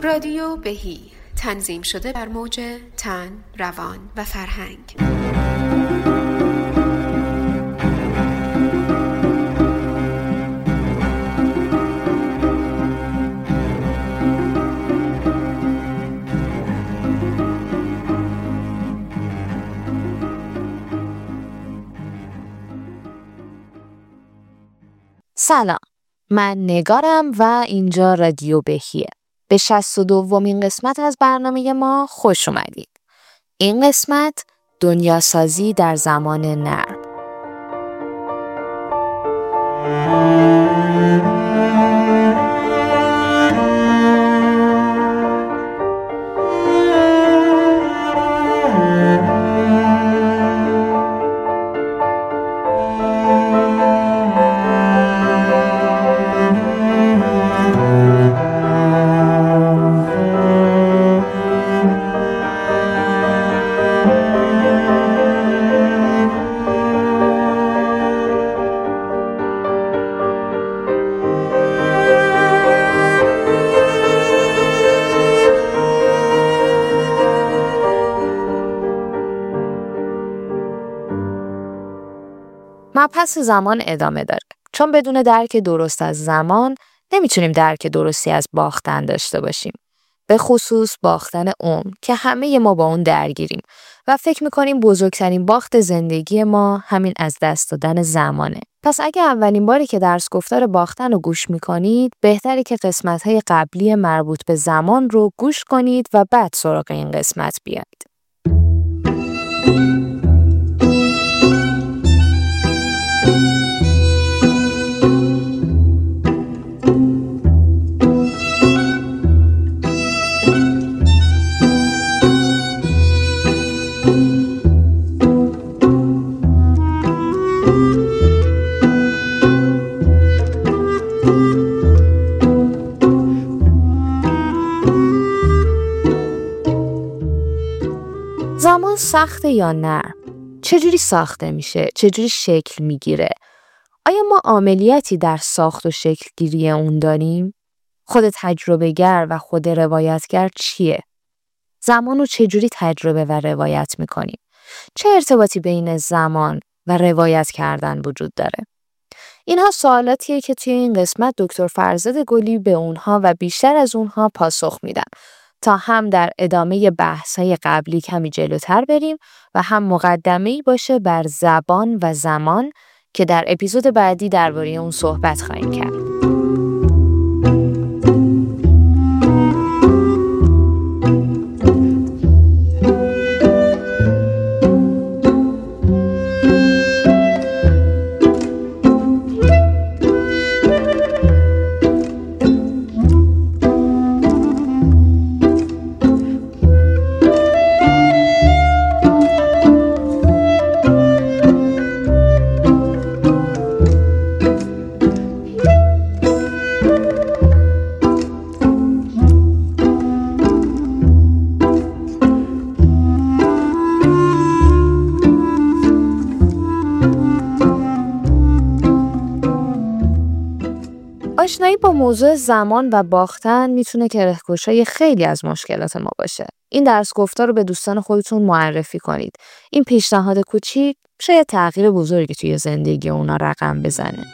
رادیو بهی تنظیم شده بر موج تن، روان و فرهنگ. سلام، من نگارم و اینجا رادیو بهیه. به 62مین قسمت از برنامه ما خوش اومدید. این قسمت دنیاسازی در زمان نرم. مبحث زمان ادامه داره. چون بدون درک درست از زمان نمیتونیم درک درستی از باختن داشته باشیم. به خصوص باختن عمر که همه ما با اون درگیریم و فکر میکنیم بزرگترین باخت زندگی ما همین از دست دادن زمانه. پس اگه اولین باری که درس گفتار باختن رو گوش میکنید، بهتره که قسمت‌های قبلی مربوط به زمان رو گوش کنید و بعد سراغ این قسمت بیایید. زمان سخته یا نرم؟ چجوری ساخته میشه؟ چجوری شکل میگیره؟ آیا ما عاملیتی در ساخت و شکل گیری اون داریم؟ خود تجربه گر و خود روایتگر چیه؟ زمان رو چجوری تجربه و روایت میکنیم؟ چه ارتباطی بین زمان و روایت کردن وجود داره؟ اینها سوالاتیه که توی این قسمت دکتر فرزاد گلی به اونها و بیشتر از اونها پاسخ میدن تا هم در ادامه بحث‌های قبلی کمی جلوتر بریم و هم مقدمه‌ای باشه بر زبان و زمان که در اپیزود بعدی درباره اون صحبت خواهیم کرد. آشنایی با موضوع زمان و باختن میتونه که رهکشای خیلی از مشکلات ما باشه. این درس گفتار رو به دوستان خودتون معرفی کنید. این پیشنهاد کوچیک شاید تغییر بزرگی توی زندگی اونا رقم بزنه.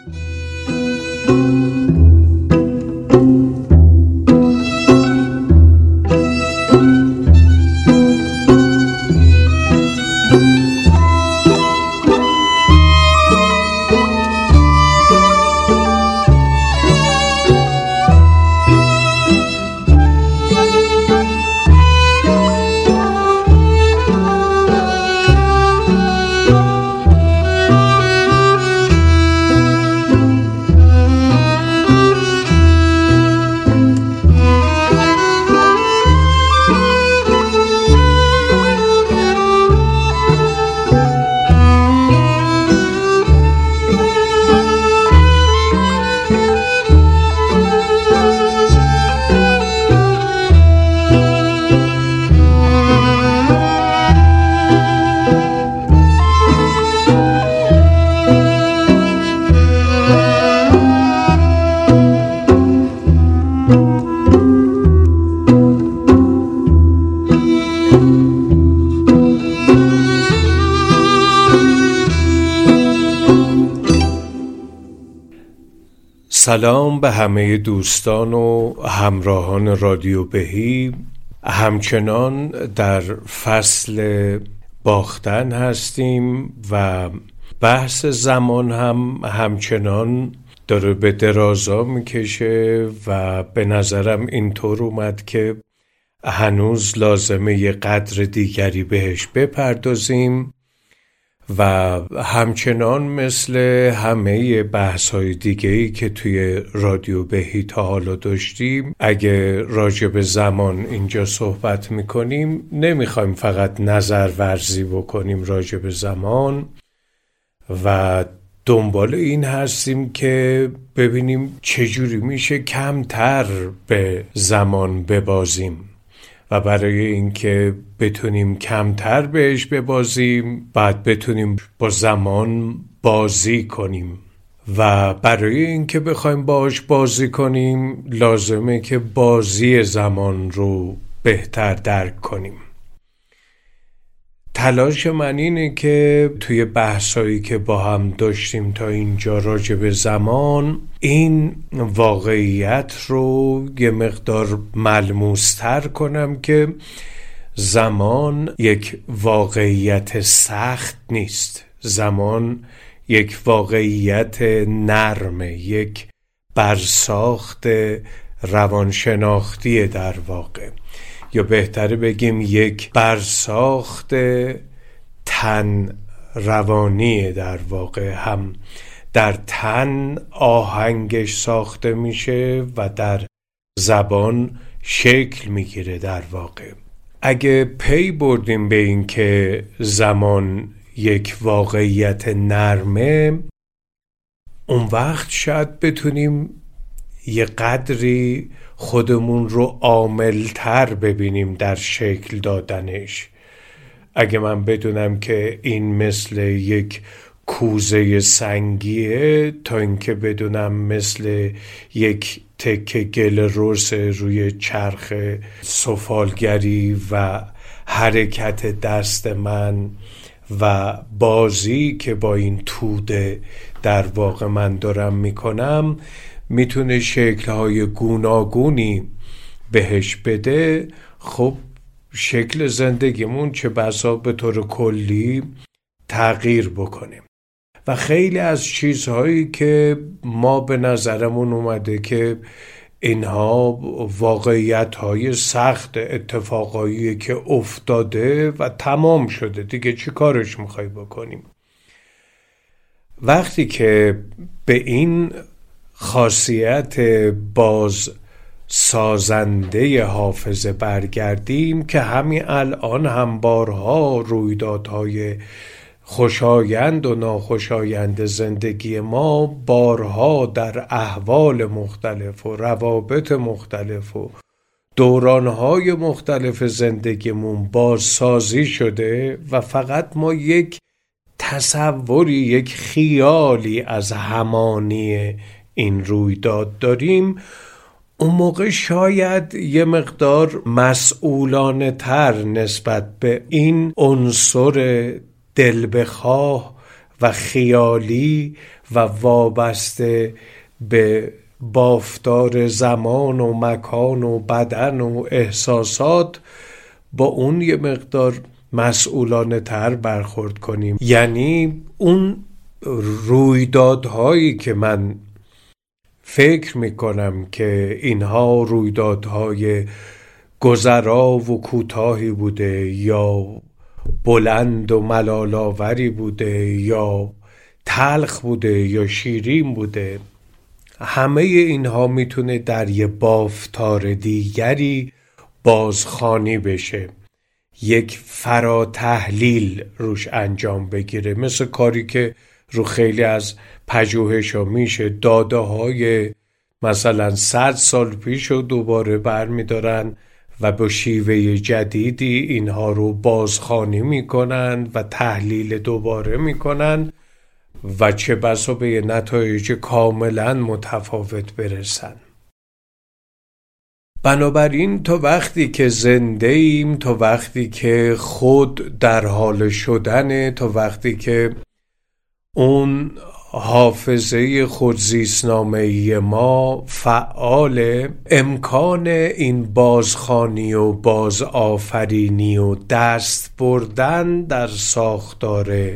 سلام به همه دوستان و همراهان رادیو بهی. همچنان در فصل باختن هستیم و بحث زمان هم همچنان داره به درازا میکشه و به نظرم اینطور اومد که هنوز لازمه یه قدر دیگری بهش بپردازیم و همچنان مثل همه بحث‌های دیگه‌ای که توی رادیو بهی تا حالا داشتیم، اگه راجع به زمان اینجا صحبت میکنیم نمیخوایم فقط نظر ورزی بکنیم راجع به زمان و دنبال این هستیم که ببینیم چجوری میشه کمتر به زمان ببازیم و برای اینکه بتونیم کمتر بهش ببازیم بعد بتونیم با زمان بازی کنیم و برای اینکه بخوایم باهاش بازی کنیم لازمه که بازی زمان رو بهتر درک کنیم. تلاش من اینه که توی بحثایی که با هم داشتیم تا اینجا راجع به زمان این واقعیت رو یه مقدار ملموس‌تر کنم که زمان یک واقعیت سخت نیست. زمان یک واقعیت نرمه، یک برساخت روانشناختی در واقع، یا بهتره بگیم یک برساخت تن روانی در واقع. هم در تن آهنگش ساخته میشه و در زبان شکل میگیره در واقع. اگه پی بردیم به این که زمان یک واقعیت نرمه، اون وقت شاید بتونیم یه قدری خودمون رو عامل‌تر ببینیم در شکل دادنش. اگه من بدونم که این مثل یک کوزه سنگیه تا اینکه بدونم مثل یک تکه گل رس روی چرخ سفالگری و حرکت دست من و بازی که با این توده در واقع من دارم میکنم میتونه شکل‌های گوناگونی بهش بده. خب شکل زندگیمون چه بسا به طور کلی تغییر بکنه و خیلی از چیزهایی که ما به نظرمون اومده که اینها واقعیت‌های سخت، اتفاقایی که افتاده و تمام شده، دیگه چی کارش میخوای بکنیم؟ وقتی که به این خاصیت باز سازنده حافظه برگردیم که همین الان هم بارها رویدادهای خوشایند و ناخوشایند زندگی ما بارها در احوال مختلف و روابط مختلف و دورانهای مختلف زندگیمون بازسازی شده و فقط ما یک تصوری، یک خیالی از همانی این رویداد داریم. اون موقع شاید یه مقدار مسئولانه تر نسبت به این عنصر دلبخواه و خیالی و وابسته به بافتار زمان و مکان و بدن و احساسات با اون یه مقدار مسئولانه تر برخورد کنیم. یعنی اون رویدادهایی که من فکر میکنم که اینها رویدادهای گذرا و کوتاهی بوده یا بلند و ملال‌آوری بوده یا تلخ بوده یا شیرین بوده، همه اینها میتونه در یه بافتار دیگری بازخوانی بشه، یک فراتحلیل روش انجام بگیره، مثل کاری که رو خیلی از پژوهش‌ها میشه. داده های مثلا 100 سال پیش رو دوباره برمیدارن و با شیوه جدیدی اینها رو بازخوانی میکنن و تحلیل دوباره میکنن و چه بسا به نتایج کاملا متفاوت برسن. بنابراین تا وقتی که زنده ایم، تا وقتی که خود در حال شدنه، تا وقتی که اون حافظه خودزیستنامه‌ای ما فعال، امکان این بازخوانی و بازآفرینی و دست بردن در ساختار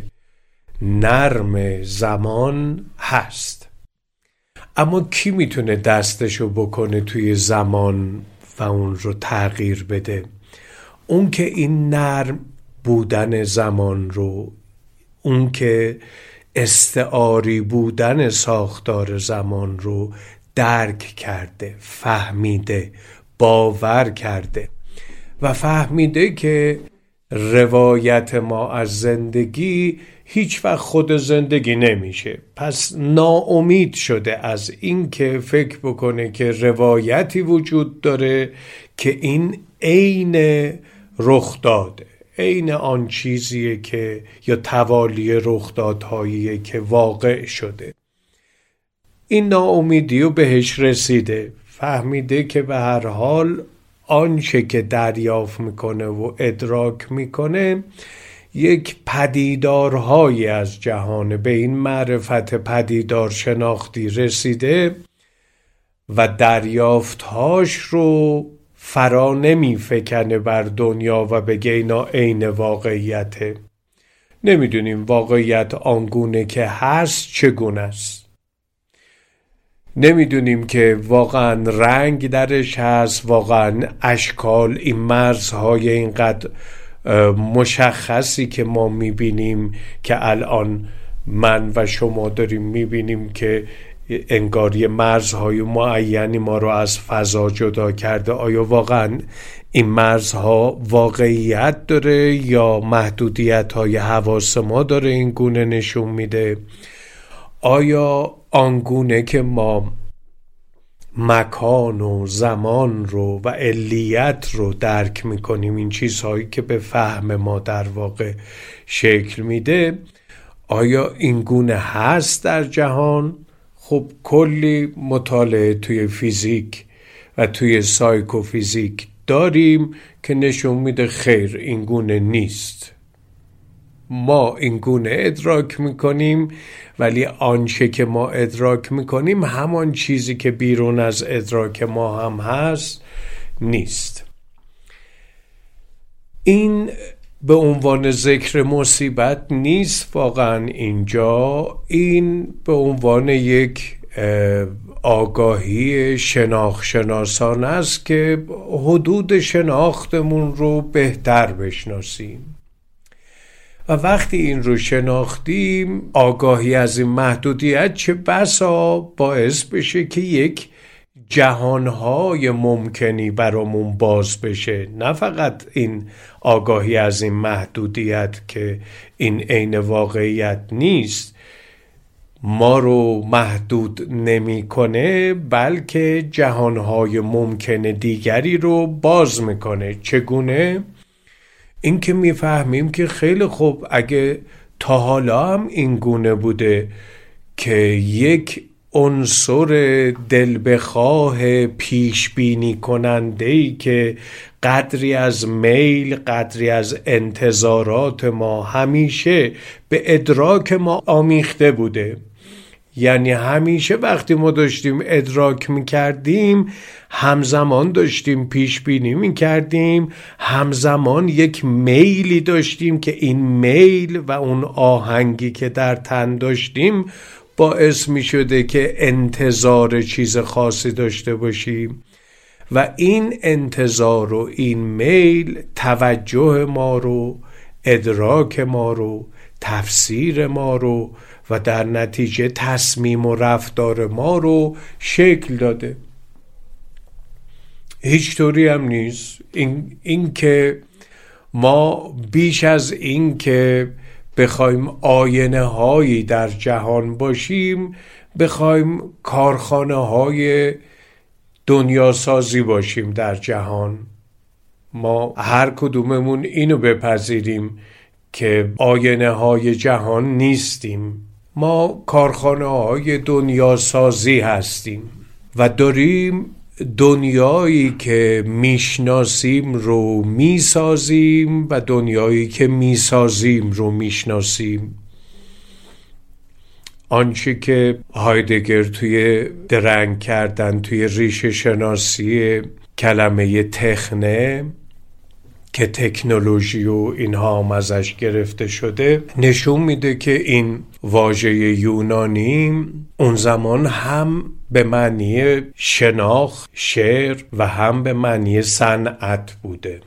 نرم زمان هست. اما کی میتونه دستشو بکنه توی زمان و اون رو تغییر بده؟ اون که این نرم بودن زمان رو، اون که استعاری بودن ساختار زمان رو درک کرده، فهمیده، باور کرده و فهمیده که روایت ما از زندگی هیچ وقت خود زندگی نمیشه. پس ناامید شده از این که فکر بکنه که روایتی وجود داره که این عین رخداده، عین آن چیزیه که یا توالی رخدادهاییه که واقع شده. این ناامیدی رو بهش رسیده، فهمیده که به هر حال آنچه که دریافت میکنه و ادراک میکنه یک پدیدارهایی از جهان. به این معرفت پدیدار شناختی رسیده و دریافتهاش رو فرا نمیفکنه بر دنیا و بگه اینا عین واقعیته. نمیدونیم واقعیت آنگونه که هست چگونه است. نمیدونیم که واقعا رنگ درش هست، واقعا اشکال، این مرزهای اینقدر مشخصی که ما میبینیم که الان من و شما داریم میبینیم که انگار یه مرزهای معینی ما رو از فضا جدا کرده. آیا واقعا این مرزها واقعیت داره یا محدودیت‌های حواس ما داره این گونه نشون میده؟ آیا آنگونه که ما مکان و زمان رو و علیت رو درک میکنیم، این چیزهایی که به فهم ما در واقع شکل میده، آیا این گونه هست در جهان؟ خب کلی مطالعه توی فیزیک و توی سایکوفیزیک داریم که نشون میده خیر، این گونه نیست. ما این گونه ادراک میکنیم، ولی آنچه که ما ادراک میکنیم همان چیزی که بیرون از ادراک ما هم هست نیست. این به عنوان ذکر مصیبت نیست واقعا اینجا، این به عنوان یک آگاهی شناخشناسانه است که حدود شناختمون رو بهتر بشناسیم و وقتی این رو شناختیم، آگاهی از این محدودیت چه بسا باعث بشه که یک جهانهای ممکنی برامون باز بشه. نه فقط این آگاهی از این محدودیت که این عین واقعیت نیست ما رو محدود نمی‌کنه، بلکه جهانهای ممکن دیگری رو باز میکنه. چگونه؟ این که میفهمیم که خیلی خوب، اگه تا حالا هم این گونه بوده که یک عنصر دل بخواه پیش بینی کننده‌ای که قدری از میل، قدری از انتظارات ما همیشه به ادراک ما آمیخته بوده. یعنی همیشه وقتی ما داشتیم ادراک میکردیم، همزمان داشتیم پیش بینی میکردیم، همزمان یک میلی داشتیم که این میل و اون آهنگی که در تن داشتیم باعث می شده که انتظار چیز خاصی داشته باشیم و این انتظار و این میل توجه ما رو، ادراک ما رو، تفسیر ما رو و در نتیجه تصمیم و رفتار ما رو شکل داده. هیچ طوری هم نیست این که ما بیش از این که بخوایم آینه هایی در جهان باشیم، بخوایم کارخانه های دنیا سازی باشیم در جهان. ما هر کدوممون اینو بپذیریم که آینه های جهان نیستیم، ما کارخانه های دنیا سازی هستیم و داریم دنیایی که میشناسیم رو میسازیم و دنیایی که میسازیم رو میشناسیم. آنچه که هایدگر توی درنگ کردن توی ریشه شناسی کلمه تکنه که تکنولوژی و اینها هم ازش گرفته شده نشون میده که این واژه یونانی اون زمان هم به معنی شناخت، شعر و هم به معنی صنعت بوده.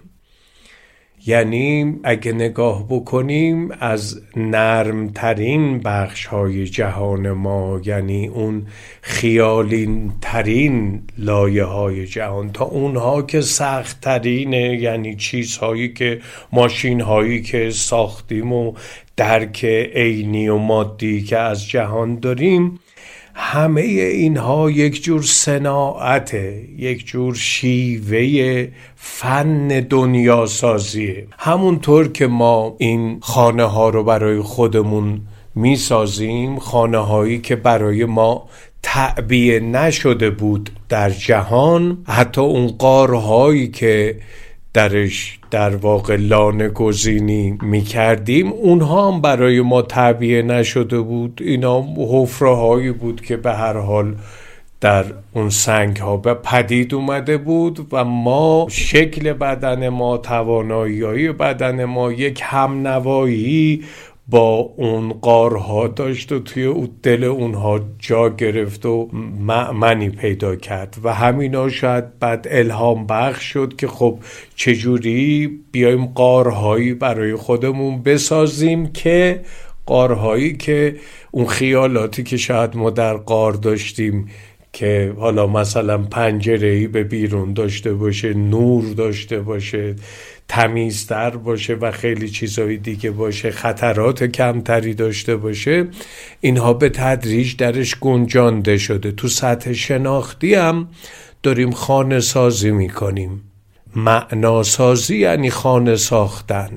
یعنی اگه نگاه بکنیم از نرمترین بخش‌های جهان ما، یعنی اون خیالین ترین لایه‌های جهان، تا اونها که سخت‌ترینه، یعنی چیزهایی که ماشین‌هایی که ساختیم و درک عینی و مادی که از جهان داریم، همه اینها یک جور صناعته، یک جور شیوه فن دنیا سازیه. همونطور که ما این خانه ها رو برای خودمون می سازیم، خانه هایی که برای ما تعبیه نشده بود در جهان، حتی اون غارهایی که درش در واقع لانه گزینی می کردیم اونها هم برای ما تعبیه نشده بود. اینا حفره هایی بود که به هر حال در اون سنگ ها به پدید اومده بود و ما شکل بدن ما، توانایی بدن ما یک همنوایی با اون غارها داشت و توی دل اونها جا گرفت و معنی پیدا کرد و همینا شاید بعد الهام بخش شد که خب چجوری بیایم غارهایی برای خودمون بسازیم که غارهایی که اون خیالاتی که شاید ما در غار داشتیم که حالا مثلا پنجره‌ای به بیرون داشته باشه، نور داشته باشه، تمیزتر باشه و خیلی چیزهای دیگه باشه، خطرات کمتری داشته باشه، اینها به تدریج درش گنجانده شده. تو سطح شناختی هم داریم خانه سازی میکنیم. معناسازی یعنی خانه ساختن،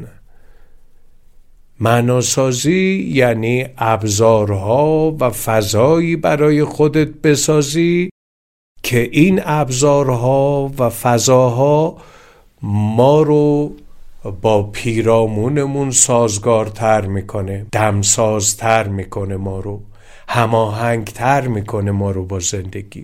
معناسازی یعنی ابزارها و فضایی برای خودت بسازی که این ابزارها و فضاها ما رو با پیرامونمون سازگارتر میکنه، دمسازتر میکنه، ما رو هماهنگتر میکنه، ما رو با زندگی.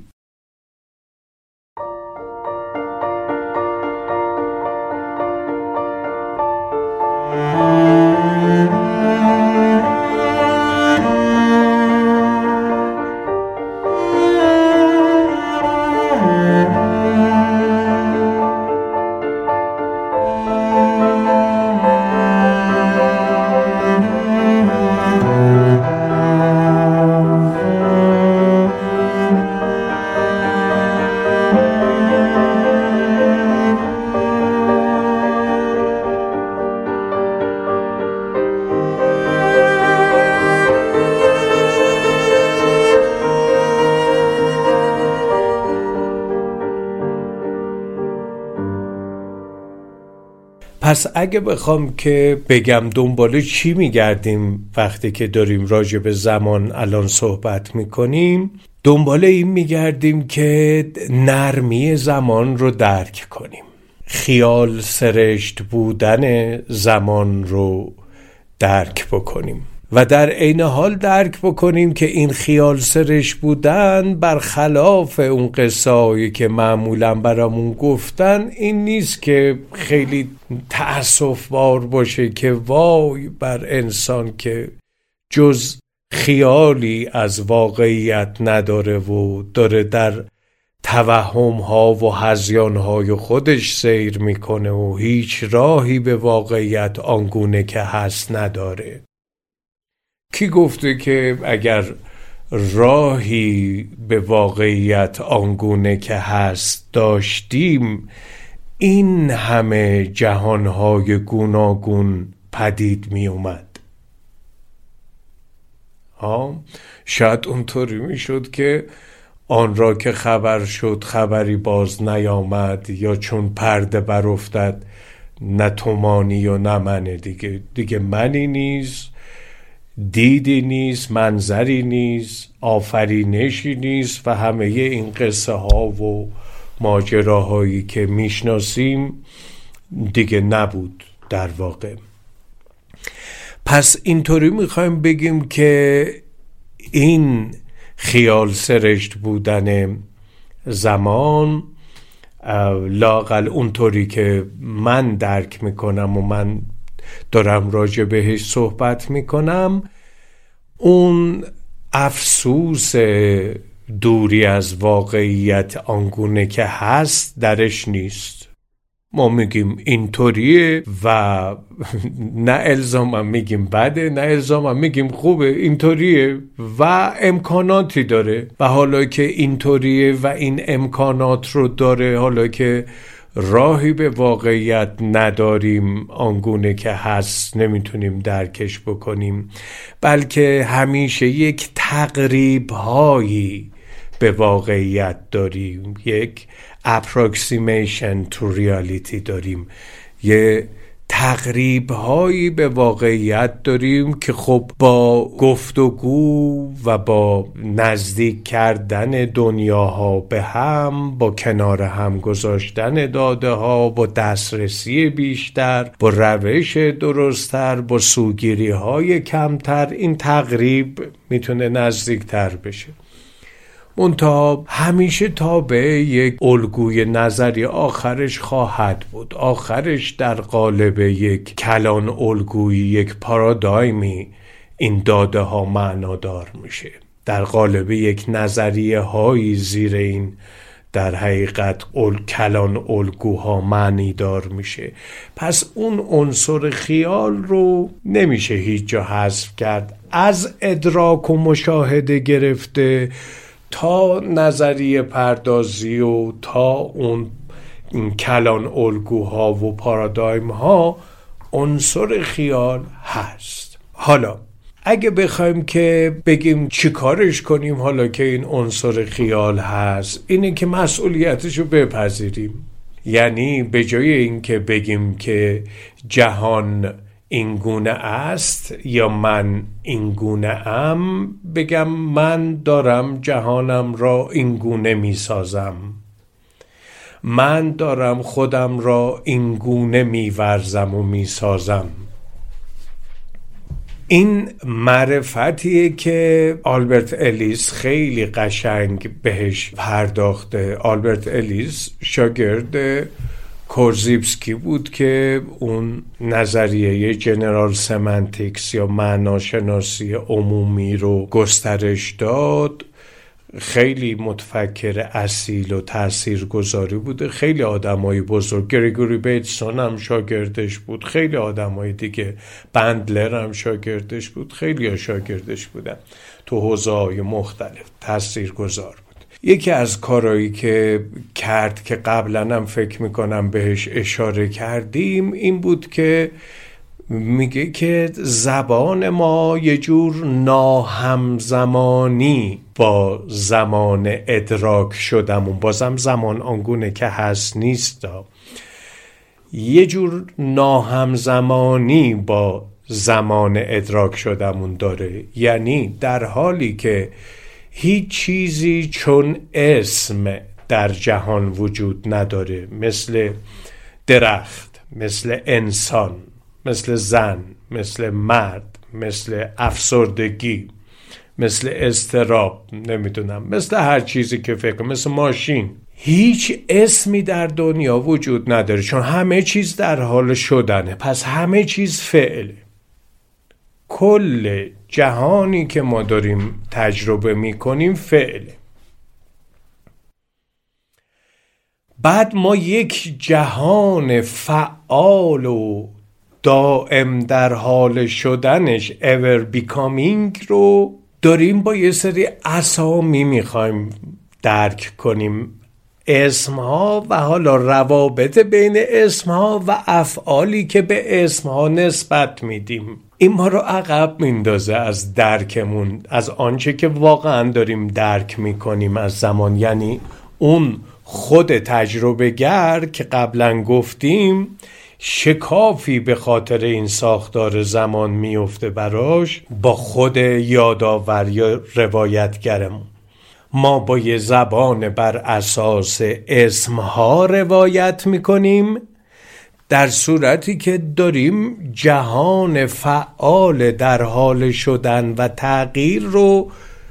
پس اگه بخوام که بگم دنباله چی میگردیم وقتی که داریم راجع به زمان الان صحبت میکنیم، دنباله این میگردیم که نرمی زمان رو درک کنیم، خیال سرشت بودن زمان رو درک بکنیم و در عین حال درک بکنیم که این خیال سرش بودن برخلاف اون قصه‌ای که معمولاً برامون گفتن این نیست که خیلی تأسف‌بار باشه که وای بر انسان که جز خیالی از واقعیت نداره و داره در توهم‌ها و هذیان‌های خودش سیر میکنه و هیچ راهی به واقعیت آنگونه که هست نداره. کی گفته که اگر راهی به واقعیت آنگونه که هست داشتیم این همه جهانهای گوناگون پدید می اومد؟ شاید اونطوری می شد که آن را که خبر شد خبری باز نیامد، یا چون پرده بر افتد نه تو مانی و نه من دیگه منی نیست، دیدی نیست، منظری نیست، آفرینشی نیست و همه این قصه ها و ماجراهایی که میشناسیم دیگه نبود در واقع. پس اینطوری میخوایم بگیم که این خیال سرشت بودن زمان، لااقل اونطوری که من درک میکنم و من دارم راجع بهش صحبت میکنم، اون افسوس دوری از واقعیت آنگونه که هست درش نیست. ما میگیم اینطوریه و نه الزاما میگیم بده، نه الزاما میگیم خوبه، اینطوریه و امکاناتی داره و حالا که اینطوریه و این امکانات رو داره، حالا که راهی به واقعیت نداریم آنگونه که هست، نمیتونیم درکش بکنیم، بلکه همیشه یک تقریب هایی به واقعیت داریم، یک approximation to reality داریم، یه تقریب هایی به واقعیت داریم که خب با گفتگو و با نزدیک کردن دنیاها به هم، با کنار هم گذاشتن داده ها، با دسترسی بیشتر، با روش درستتر، با سوگیری های کمتر، این تقریب میتونه نزدیکتر بشه. منتها همیشه تابع یک الگوی نظری آخرش خواهد بود. آخرش در قالب یک کلان الگویی، یک پارادایمی این داده ها معنادار میشه. در قالب یک نظریه هایی زیر این در حقیقت کلان الگوها معنی دار میشه. پس اون عنصر خیال رو نمیشه هیچ جا حذف کرد. از ادراک و مشاهده گرفته تا نظریه پردازی و تا اون کلان الگوها و پارادایم ها عنصر خیال هست. حالا اگه بخوایم که بگیم چی کارش کنیم حالا که این عنصر خیال هست، اینه که مسئولیتشو بپذیریم. یعنی به جای این که بگیم که جهان اینگونه است یا من اینگونه ام، بگم من دارم جهانم را اینگونه می سازم، من دارم خودم را اینگونه می ورزم و می سازم. این معرفتیه که آلبرت الیس خیلی قشنگ بهش پرداخته. آلبرت الیس شاگرد کورزیبسکی بود که اون نظریه جنرال سمنتیکس یا معناشناسی عمومی رو گسترش داد. خیلی متفکر اصیل و تاثیرگذاری بوده. خیلی آدمای بزرگ، گریگوری بیتسون هم شاگردش بود، خیلی آدمای دیگه، بندلر هم شاگردش بود، خیلی ها شاگردش بودن تو حوزه‌های مختلف، تاثیرگذار. یکی از کارهایی که کرد که قبلا هم فکر میکنم بهش اشاره کردیم این بود که میگه که زبان ما یه جور ناهمزمانی با زمان ادراک شدمون، بازم زمان آنگونه که هست نیست، یه جور ناهمزمانی با زمان ادراک شدمون داره. یعنی در حالی که هیچ چیزی چون اسم در جهان وجود نداره، مثل درخت، مثل انسان، مثل زن، مثل مرد، مثل افسردگی، مثل اضطراب، نمیدونم، مثل هر چیزی که فکر، مثل ماشین، هیچ اسمی در دنیا وجود نداره چون همه چیز در حال شدنه. پس همه چیز فعله. کل جهانی که ما داریم تجربه میکنیم فعله. بعد ما یک جهان فعال و دائم در حال شدنش ever becoming رو داریم با یه سری اسامی میخوایم درک کنیم. اسمها و حالا روابط بین اسمها و افعالی که به اسمها نسبت میدیم. این ما رو عقب میندازه از درکمون، از آنچه که واقعا داریم درک میکنیم از زمان. یعنی اون خود تجربه گر که قبلا گفتیم شکافی به خاطر این ساختار زمان میفته براش با خود یادآور یا روایتگرمون. ما با یه زبان بر اساس اسمها روایت میکنیم، در صورتی که داریم جهان فعال در حال شدن و تغییر رو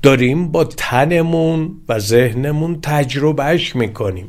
داریم با تنمون و ذهنمون تجربهش میکنیم.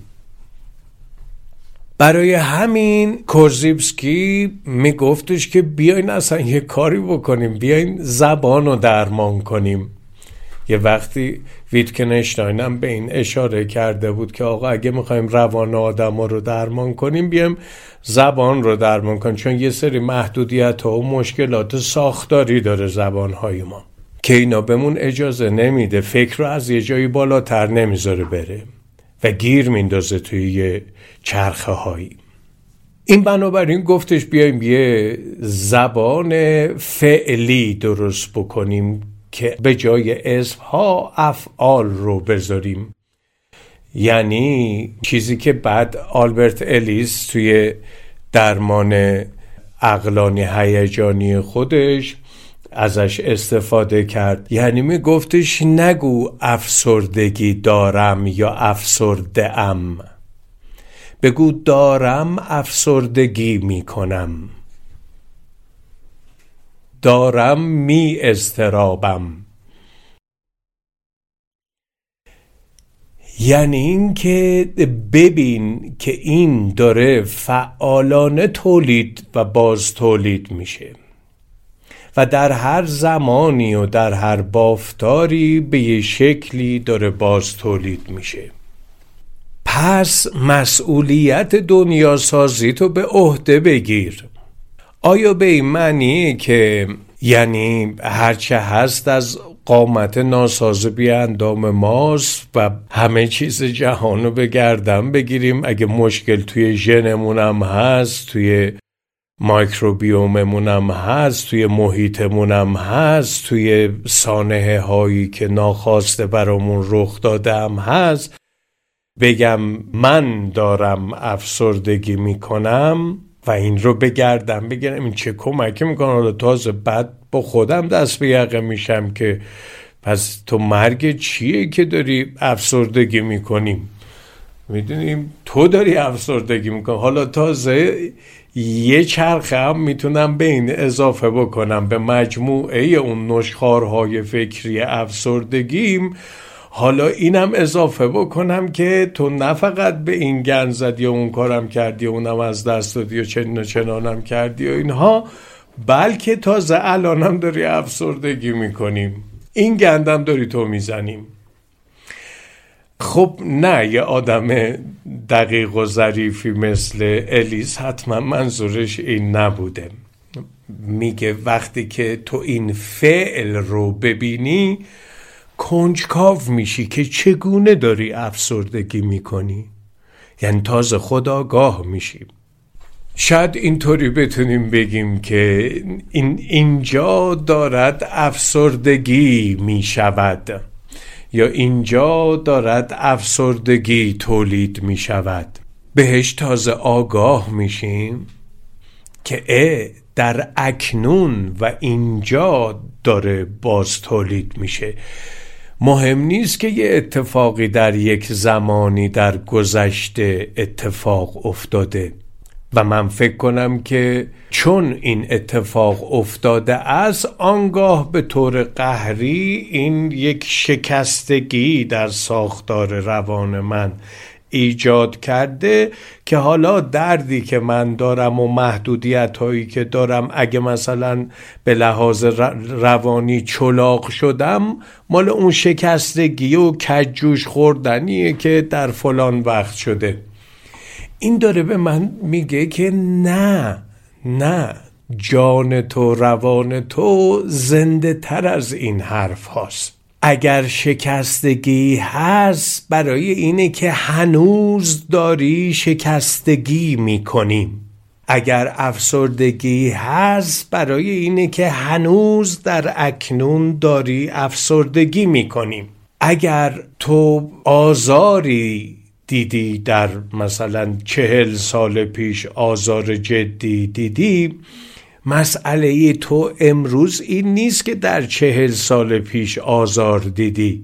برای همین کورزیبسکی میگفتش که بیاین اصلا یه کاری بکنیم، بیاین زبان رو درمان کنیم. یه وقتی ویتکنشتاین هم به این اشاره کرده بود که آقا اگه میخوایم روان آدم ها رو درمان کنیم بیایم زبان رو درمان کنیم، چون یه سری محدودیت ها و مشکلات ساختاری داره زبان های ما که اینا بهمون اجازه نمیده فکر رو از یه جایی بالاتر نمیذاره بره و گیر میندازه توی یه چرخه هایی. این بنابراین گفتش بیایم یه زبان فعلی درست بکنیم که به جای اسمها افعال رو بذاریم. یعنی چیزی که بعد آلبرت الیس توی درمان عقلانی هیجانی خودش ازش استفاده کرد، یعنی می گفتش نگو افسردگی دارم یا افسرده ام، بگو دارم افسردگی می کنم، دارم می اضطرابم. یعنی این که ببین که این داره فعالانه تولید و باز تولید میشه و در هر زمانی و در هر بافتاری به یه شکلی داره باز تولید میشه. پس مسئولیت دنیا سازی تو به عهده بگیر. آیا به این معنیه که یعنی هرچه هست از قامت ناساز بی اندام ماست و همه چیز جهان رو به گردن بگیریم؟ اگه مشکل توی ژنمون هم هست، توی مایکروبیوممون هم هست، توی محیطمون هم هست، توی سانحه هایی که ناخواسته برامون رخ داده هم هست، بگم من دارم افسردگی میکنم و این رو بگردم بگیرم این چه کمکی میکنه؟ حالا تازه بعد با خودم دست به یقه میشم که پس تو مرگ چیه که داری افسردگی میکنیم؟ میدونیم تو داری افسردگی میکنی. حالا تازه یه چرخه هم میتونم به این اضافه بکنم به مجموعه اون نشخوارهای فکری افسردگیم. حالا اینم اضافه بکنم که تو نه فقط به این گند زدی و اون کارم کردی و اونم از دست دادی و چنانم کردی و اینها، بلکه تازه الانم داری افسردگی میکنیم، این گندم داری تو میزنیم. خب نه، یه آدم دقیق و ظریفی مثل الیس حتما منظورش این نبوده. میگه وقتی که تو این فعل رو ببینی کنجکاو میشی که چگونه داری افسردگی میکنی، یعنی تازه خودآگاه میشی. شاید اینطوری بتونیم بگیم که اینجا دارد افسردگی میشود یا اینجا دارد افسردگی تولید میشود. بهش تازه آگاه میشیم که در اکنون و اینجا داره باز تولید میشه. مهم نیست که یه اتفاقی در یک زمانی در گذشته اتفاق افتاده و من فکر کنم که چون این اتفاق افتاده است آنگاه به طور قهری این یک شکستگی در ساختار روان من ایجاد کرده که حالا دردی که من دارم و محدودیت هایی که دارم، اگه مثلا به لحاظ روانی چلاق شدم، مال اون شکستگی و کجوش خوردنیه که در فلان وقت شده. این داره به من میگه که نه، جان تو، روان تو زنده تر از این حرف هاست. اگر شکستگی هست برای اینه که هنوز داری شکستگی میکنی. اگر افسردگی هست برای اینه که هنوز در اکنون داری افسردگی میکنی. اگر تو آزاری دیدی در مثلا 40 سال پیش، آزار جدی دیدی، مسئله تو امروز این نیست که در 40 سال پیش آزار دیدی.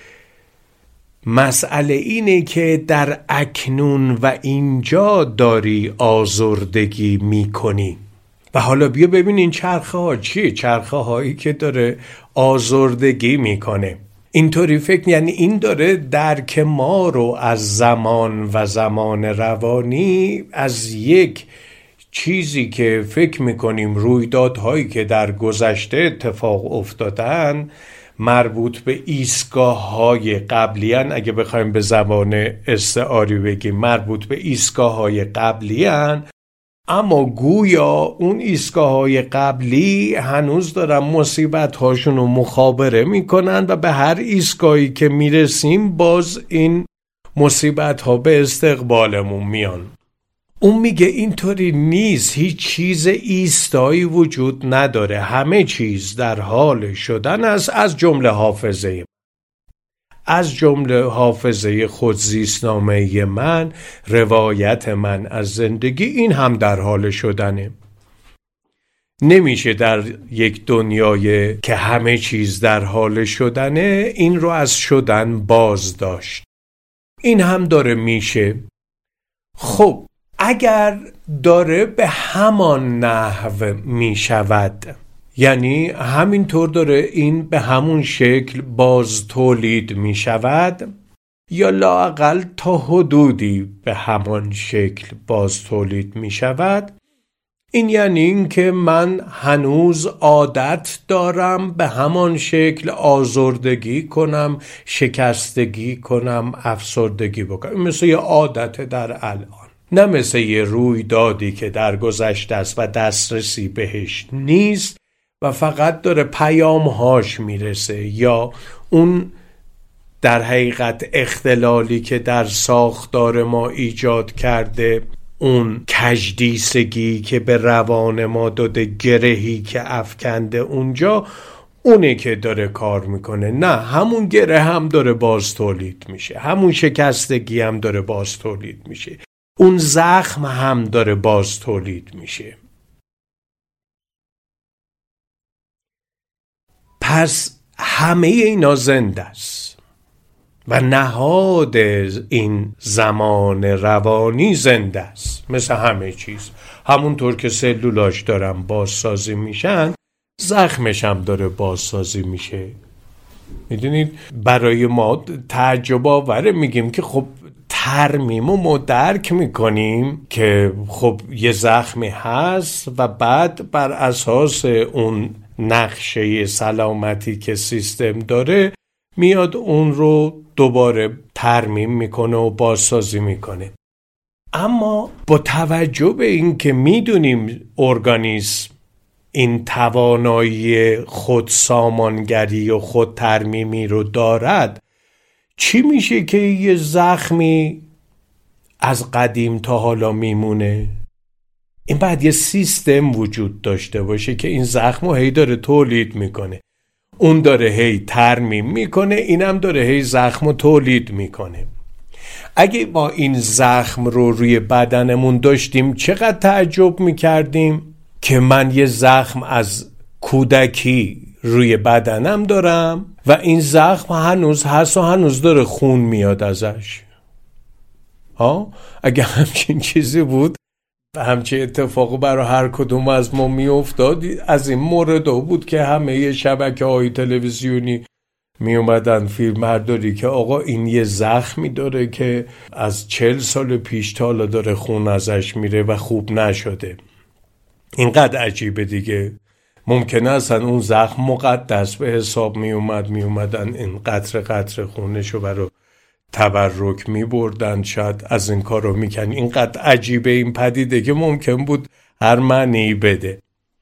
مسئله اینه که در اکنون و اینجا داری آزردگی میکنی. و حالا بیا ببین این چرخه ها چیه؟ چرخه هایی که داره آزردگی میکنه. اینطوری فکر، یعنی این داره درک ما رو از زمان و زمان روانی، از یک چیزی که فکر میکنیم رویدادهایی که در گذشته اتفاق افتادن مربوط به ایستگاه‌های قبلیان، اگه بخوایم به زبان استعاری بگیم مربوط به ایستگاه‌های قبلیان، اما گویا اون ایستگاه‌های قبلی هنوز دارن مصیبت‌هاشون رو مخابره میکنن و به هر ایستگاهی که میرسیم باز این مصیبت‌ها به استقبالمون میان. اون میگه اینطوری نیست، هیچ چیز ایستایی وجود نداره، همه چیز در حال شدن است، از جمله حافظه، از جمله حافظه خودزیستنامه من، روایت من از زندگی، این هم در حال شدنه. نمیشه در یک دنیای که همه چیز در حال شدنه این رو از شدن باز داشت. این هم داره میشه. خب اگر داره به همان نحو می شود، یعنی همینطور داره این به همون شکل باز تولید می شود، یا لااقل تا حدودی به همان شکل باز تولید می شود، این یعنی این که من هنوز عادت دارم به همان شکل آزردگی کنم، شکستگی کنم، افسردگی بکنم. مثل یه عادت در الان، نه مثل یه رویدادی که در گذشته است و دسترسی بهش نیست و فقط داره پیامهاش میرسه، یا اون در حقیقت اختلالی که در ساختار ما ایجاد کرده، اون کجدیسگی که به روان ما داده، گرهی که افکنده اونجا، اونه که داره کار میکنه. نه، همون گره هم داره باز تولید میشه، همون شکستگی هم داره باز تولید میشه، اون زخم هم داره باز تولید میشه. پس همه اینا زنده است و نهاد این زمان روانی زنده است، مثل همه چیز. همونطور که سلولاش دارن بازسازی میشن، زخمش هم داره بازسازی میشه. میدونید برای ما تعجب آوره، میگیم که خب ترمیم و ما درک میکنیم که خب یه زخمی هست و بعد بر اساس اون نقشه سلامتی که سیستم داره میاد اون رو دوباره ترمیم میکنه و بازسازی میکنه. اما با توجه به این که میدونیم ارگانیسم این توانایی خودسامانگری و خودترمیمی رو دارد، چی میشه که یه زخمی از قدیم تا حالا میمونه؟ این بعد یه سیستم وجود داشته باشه که این زخمو هی داره تولید میکنه، اون داره هی ترمیم میکنه، اینم داره هی زخمو تولید میکنه. اگه ما این زخم رو روی بدنمون داشتیم چقدر تعجب میکردیم که من یه زخم از کودکی روی بدنم دارم و این زخم هنوز هست و هنوز داره خون میاد ازش. اگه همچین چیزی بود، همچین اتفاقی برای هر کدوم از ما میافتاد، از این مورد بود که همه شبکه‌های تلویزیونی می اومدن فیلم برداری که آقا این یه زخمی داره که از 40 سال پیش تا حالا داره خون ازش میره و خوب نشده. اینقدر عجیبه دیگه. ممکنه اصلا اون زخم مقدس به حساب می اومدن این قطره خونشو برای تبرک می بردن، شاید از این کار رو می کنن. اینقدر عجیبه این پدیده که ممکن بود هر معنی بده.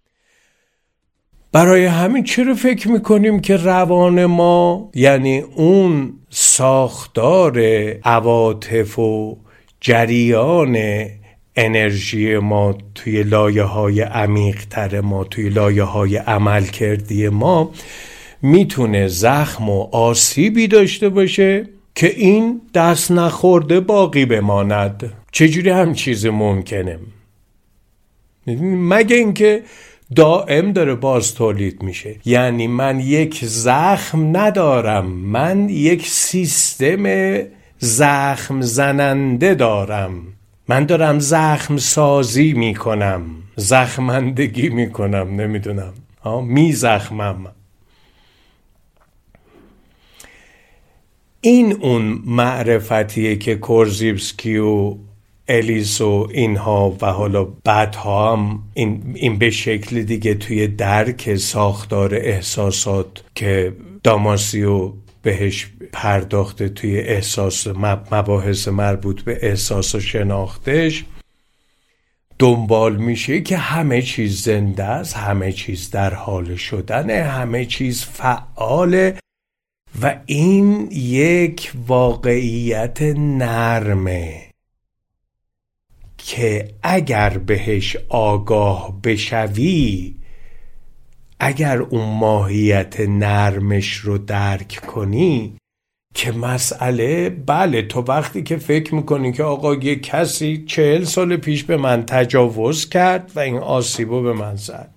برای همین چرا فکر می کنیم که روان ما، یعنی اون ساختار عواطف و جریان انرژی ما توی لایه‌های عمیق‌تر ما، توی لایه‌های عملکردی ما، میتونه زخم و آسیبی داشته باشه که این دست نخورده باقی بماند؟ چجوری هم چیزی ممکنه؟ مگه اینکه دائم داره باز تولید میشه. یعنی من یک زخم ندارم، من یک سیستم زخم زننده دارم. من دارم زخم سازی میکنم، زخمندگی میکنم، نمیدونم، می زخمم. این اون معرفتیه که کورزیبسکی و الیس و اینها و حالا بعدها هم این به شکل دیگه توی درک ساختار احساسات که داماسیو بهش پرداخته توی احساس مباحث مربوط به احساس و شناختش دنبال میشه که همه چیز زنده است، همه چیز در حال شدنه، همه چیز فعاله و این یک واقعیت نرمه که اگر بهش آگاه بشوی، اگر اون ماهیت نرمش رو درک کنی که مسئله بله تو وقتی که فکر میکنی که آقا یه کسی 40 سال پیش به من تجاوز کرد و این آسیبو به من زد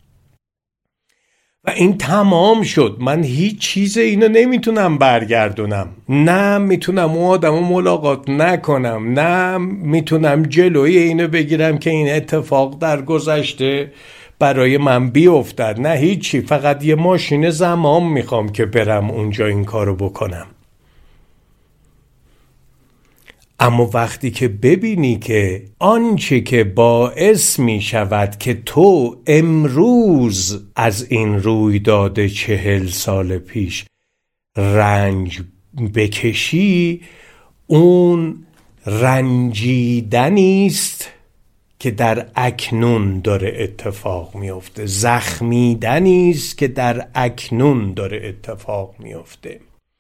و این تمام شد، من هیچ چیز اینو نمیتونم برگردونم، نه میتونم اون آدمو ملاقات نکنم، نه میتونم جلوی اینو بگیرم که این اتفاق در گذشته برای من بیفتد، نه هیچی، فقط یه ماشین زمان میخوام که برم اونجا این کارو بکنم. اما وقتی که ببینی که آنچه که باعث می شود که تو امروز از این رویداد 40 سال پیش رنج بکشی، اون رنجیدنی است که در اکنون داره اتفاق میفته، زخمیدنی است که در اکنون داره اتفاق میفته،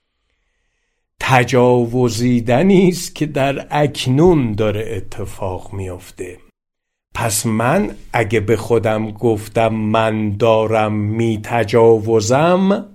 تجاوزیدنی است که در اکنون داره اتفاق میفته. پس من اگه به خودم گفتم من دارم میتجاوزم،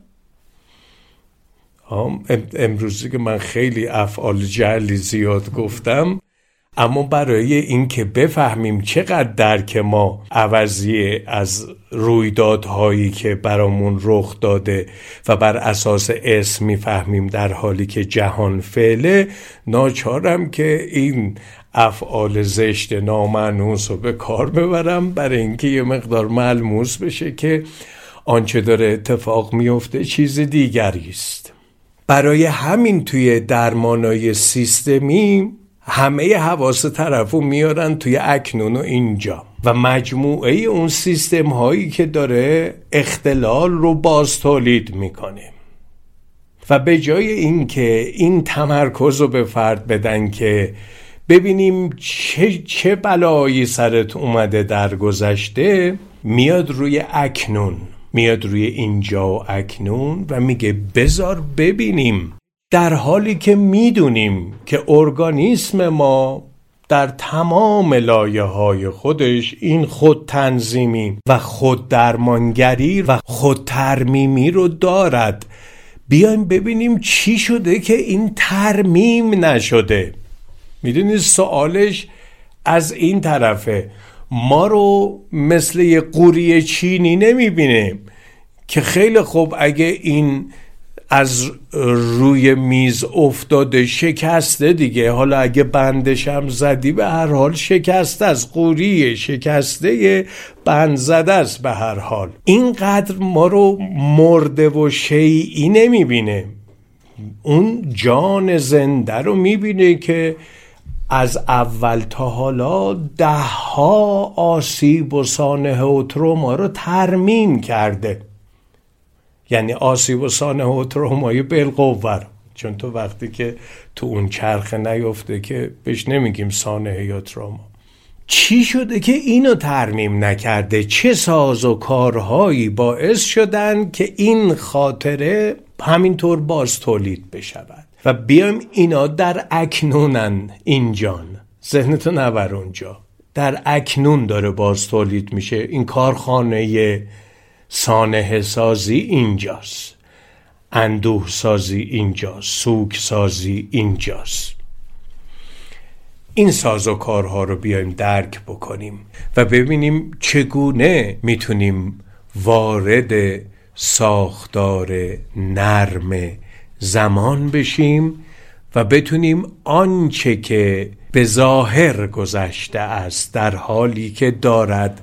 امروزی که من خیلی افعال جعلی زیاد گفتم، اما برای این که بفهمیم چقدر درک ما عوضیه از رویدادهایی که برامون رخ داده و بر اساس اسم میفهمیم در حالی که جهان فعله، ناچارم که این افعال زشت نامانوس رو به کار ببرم برای اینکه یه مقدار ملموس بشه که آنچه داره اتفاق میفته چیز دیگری است. برای همین توی درمانای سیستمی همه حواس طرفو میارن توی اکنون و اینجا و مجموعه اون سیستم هایی که داره اختلال رو باز تولید میکنه و به جای اینکه این تمرکز رو به فرد بدن که ببینیم چه بلایی سرت اومده در گذشته، میاد روی اکنون، میاد روی اینجا و اکنون و میگه بذار ببینیم، در حالی که میدونیم که ارگانیسم ما در تمام لایه‌های خودش این خود تنظیمی و خود درمانگری و خود ترمیمی رو دارد، بیایم ببینیم چی شده که این ترمیم نشده. میدونید سوالش از این طرفه، ما رو مثل یه قوری چینی نمیبینه که خیلی خوب اگه این از روی میز افتاده شکسته دیگه، حالا اگه بندش هم زدی به هر حال شکسته از قوریه، شکسته بند زده است به هر حال. اینقدر ما رو مرده و شیئی نمیبینه، اون جان زنده رو میبینه که از اول تا حالا 10 آسیب و سانحه و تروما رو ترمیم کرده. یعنی آسیب و سانحه و ترومای بالقوه، چون تو وقتی که تو اون چرخه نیفته که بهش نمیگیم سانحه یا تروما. چی شده که اینو ترمیم نکرده؟ چه ساز و کارهایی باعث شدن که این خاطره همینطور باز تولید بشود و بیایم اینا در اکنونن. اینجان ذهنتو نبر اونجا، در اکنون داره باز تولید میشه. این کارخانه سانحه سازی اینجاست، اندوه سازی اینجاست، سوگ سازی اینجاست. این ساز و کارها رو بیایم درک بکنیم و ببینیم چگونه میتونیم وارد ساختار نرم زمان بشیم و بتونیم آنچه که به ظاهر گذشته است در حالی که دارد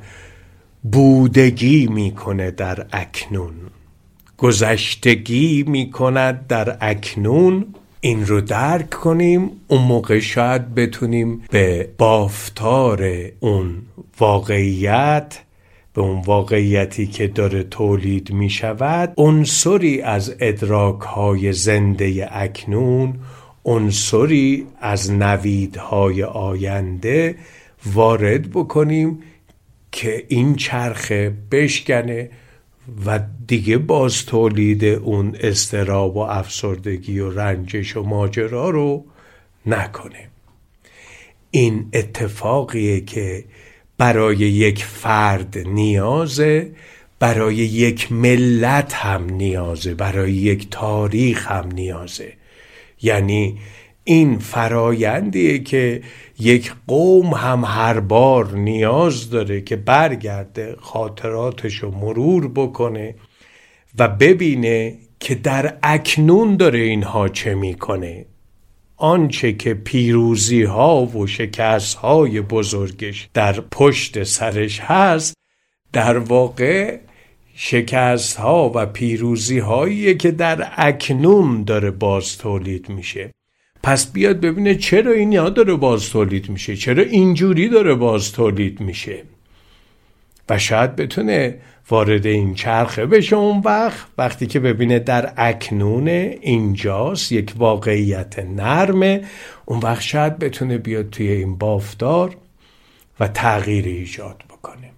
بودگی میکنه در اکنون، گذشتگی میکند در اکنون، این رو درک کنیم، اون موقع شاید بتونیم به بافتار اون واقعیت، به اون واقعیتی که داره تولید می شود، عنصری از ادراک‌های زنده اکنون، عنصری از نویدهای آینده وارد بکنیم که این چرخه بشکنه و دیگه باز تولید اون اضطراب و افسردگی و رنجش و ماجرا رو نکنه. این اتفاقیه که برای یک فرد نیازه، برای یک ملت هم نیازه، برای یک تاریخ هم نیازه. یعنی این فرایندیه که یک قوم هم هر بار نیاز داره که برگرده خاطراتشو مرور بکنه و ببینه که در اکنون داره اینها چه میکنه. آنچه که پیروزی ها و شکست های بزرگش در پشت سرش هست، در واقع شکست ها و پیروزی هایی که در اکنون داره باز تولید میشه. پس بیاد ببینه چرا این داره باز تولید میشه، چرا اینجوری داره باز تولید میشه و شاید بتونه وارد این چرخه بشه. اون وقتی که ببینه در اکنون اینجاست، یک واقعیت نرمه، اون وقت شاید بتونه بیاد توی این بافتار و تغییر ایجاد بکنه.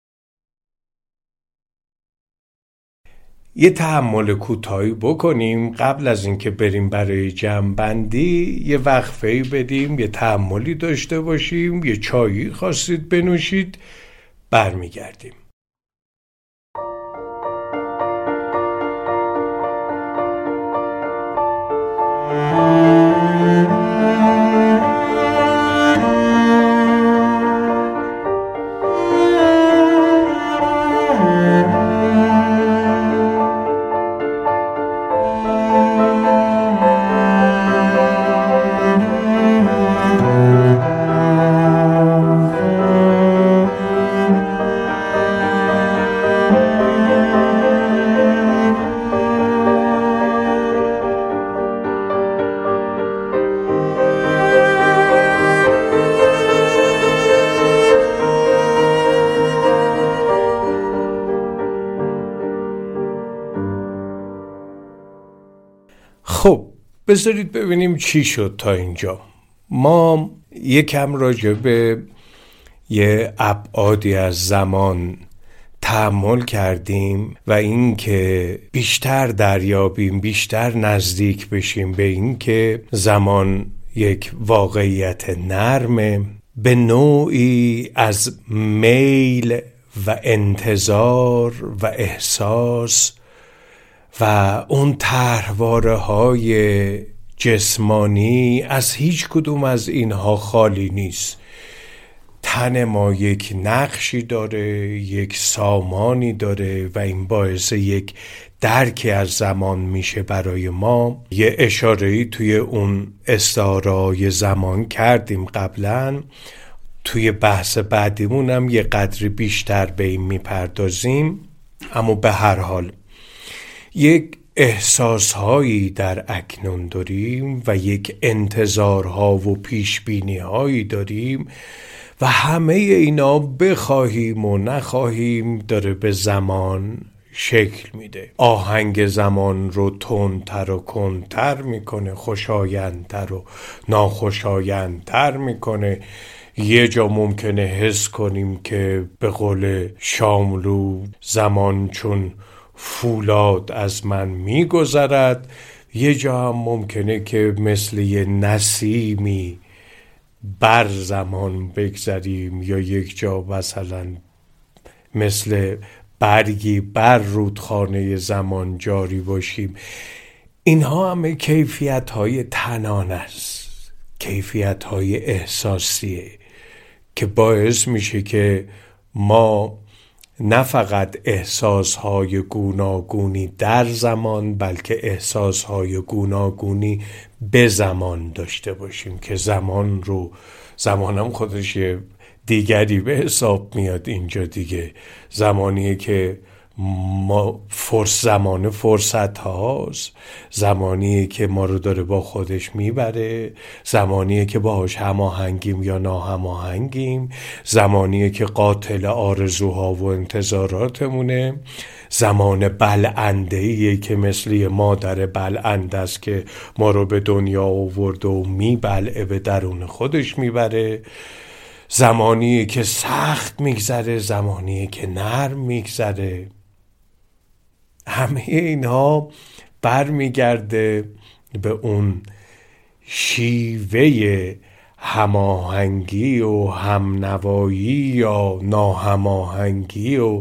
یه تأمل کوتاهی بکنیم قبل از اینکه بریم برای جمع‌بندی. یه وقفه‌ای بدیم، یه تأملی داشته باشیم، یه چایی خواستید بنوشید، برمیگردیم. خب بذارید ببینیم چی شد تا اینجا. ما یکم راجع به یه ابعادی از زمان تأمل کردیم و این که بیشتر دریابیم، بیشتر نزدیک بشیم به این که زمان یک واقعیت نرمه، به نوعی از میل و انتظار و احساس و اون طرحواره های جسمانی، از هیچ کدوم از اینها خالی نیست. تن ما یک نقشی داره، یک سامانی داره و این باعث یک درکی از زمان میشه برای ما. یه اشاره‌ای توی اون استعاره‌های زمان کردیم قبلا، توی بحث بعدیمون هم یه قدری بیشتر به این میپردازیم. اما به هر حال یک احساسهایی در اکنون داریم و یک انتظارها و پیشبینی‌هایی داریم و همه اینا بخواهیم و نخواهیم داره به زمان شکل میده. آهنگ زمان رو تندتر و کندتر میکنه، خوشایندتر و ناخوشایندتر میکنه. یه جا ممکنه حس کنیم که به قول شاملو زمان چون فولاد از من میگذرد، یه جا هم ممکنه که مثل یه نسیمی بر زمان بگذریم یا یک جا مثلا مثل برگی بر رودخانه زمان جاری باشیم. اینها همه کیفیت‌های تنانه است، کیفیت‌های احساسیه که باعث میشه که ما نه فقط احساسهای گوناگونی در زمان بلکه احساسهای گوناگونی به زمان داشته باشیم که زمانم خودش دیگری به حساب میاد. اینجا دیگه زمانیه که زمان فرصت هاست، زمانیه که ما رو داره با خودش میبره، زمانیه که باهاش هماهنگیم یا ناهماهنگیم، زمانیه که قاتل آرزوها و انتظاراتمونه، زمان بلعنده‌ایه که مثل یه مادر بلعنده است که ما رو به دنیا آورده و میبلعه، به درون خودش میبره، زمانیه که سخت میگذره، زمانیه که نرم میگذره. همه اینها برمیگرده به اون شیوه هماهنگی و همنوایی یا ناهماهنگی و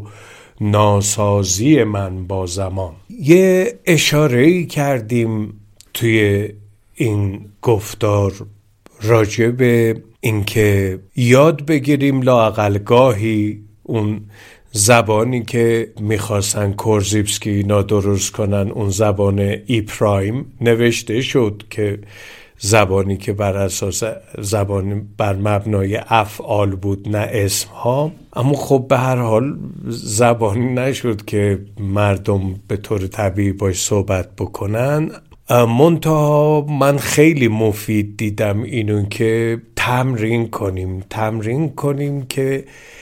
ناسازی من با زمان. یه اشاره‌ای کردیم توی این گفتار راجع به اینکه یاد بگیریم لااقل گاهی اون زبانی که میخواستن کورزیبسکی اینا درست کنن، اون زبان ای پرایم نوشته شد که زبانی که بر اساس زبان بر مبنای افعال بود نه اسمها، اما خب به هر حال زبانی نشد که مردم به طور طبیعی باش صحبت بکنن. منتها من خیلی مفید دیدم اینو که تمرین کنیم که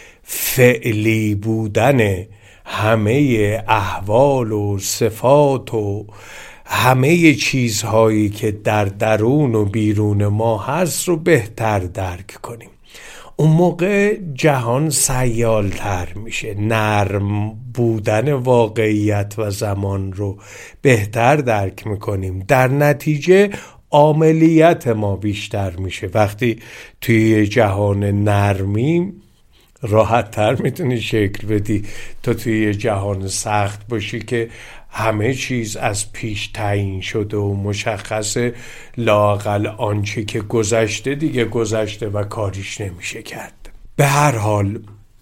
فعلی بودن همه احوال و صفات و همه چیزهایی که در درون و بیرون ما هست رو بهتر درک کنیم. اون موقع جهان سیالتر میشه، نرم بودن واقعیت و زمان رو بهتر درک میکنیم، در نتیجه عاملیت ما بیشتر میشه. وقتی توی جهان نرمی راحت تر میتونی شکل بدی تا توی جهان سخت باشی که همه چیز از پیش تعیین شده و مشخصه، لااقل آنچه که گذشته دیگه گذشته و کاریش نمیشه کرد. به هر حال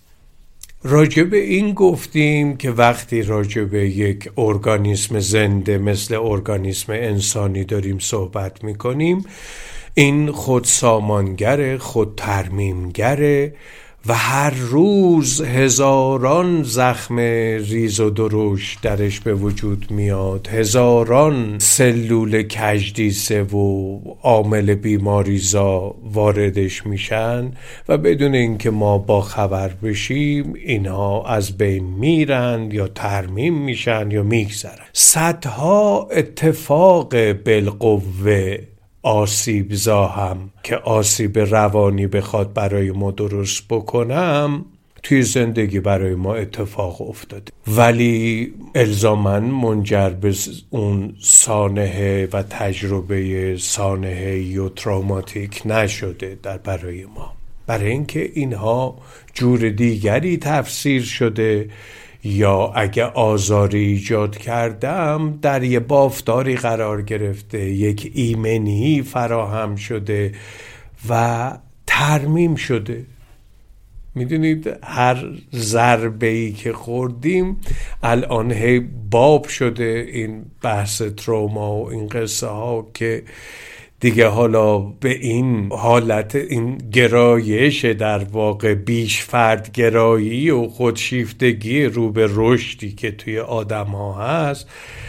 راجع به این گفتیم که وقتی راجع به یک ارگانیسم زنده مثل ارگانیسم انسانی داریم صحبت میکنیم، این خود سامانگره، خود ترمیمگره و هر روز هزاران زخم ریز و درشت درش به وجود میاد، هزاران سلول کجدیسه و عامل بیماریزا واردش میشن و بدون اینکه ما با خبر بشیم اینها از بین میرن یا ترمیم میشن یا میگذرن. صدها اتفاق بالقوه آسیب زاهم که آسیب روانی بخواد برای ما درست بکنم توی زندگی برای ما اتفاق افتاده، ولی الزاماً منجر به اون سانحه و تجربه سانحه‌ای و تروماتیک نشده در برای ما، برای اینکه اینها جور دیگری تفسیر شده یا اگه آزاری ایجاد کردم در یه بافتاری قرار گرفته، یک ایمنی فراهم شده و ترمیم شده. میدونید هر ضربه‌ای که خوردیم الان هی باب شده این بحث تروما و این قصه ها که دیگه حالا به این حالت، این گرایش در واقع بیش فرد گرایی و خودشیفتگی رو به رشدی که توی آدم ها هست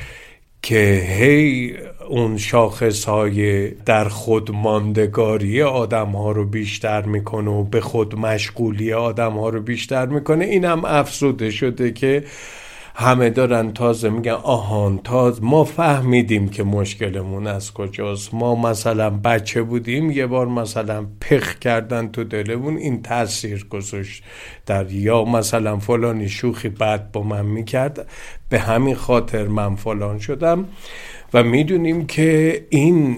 که هی اون شاخص های در خود ماندگاری آدم ها رو بیشتر میکنه و به خود مشغولی آدم ها رو بیشتر میکنه. این هم افزوده شده که همه دارن تازه میگن آهان ما فهمیدیم که مشکلمون از کجاست. ما مثلا بچه بودیم یه بار مثلا پخ کردن تو دلمون، این تاثیر گذاشت در، یا مثلا فلانی شوخی بد با من میکرد به همین خاطر من فلان شدم. و میدونیم که این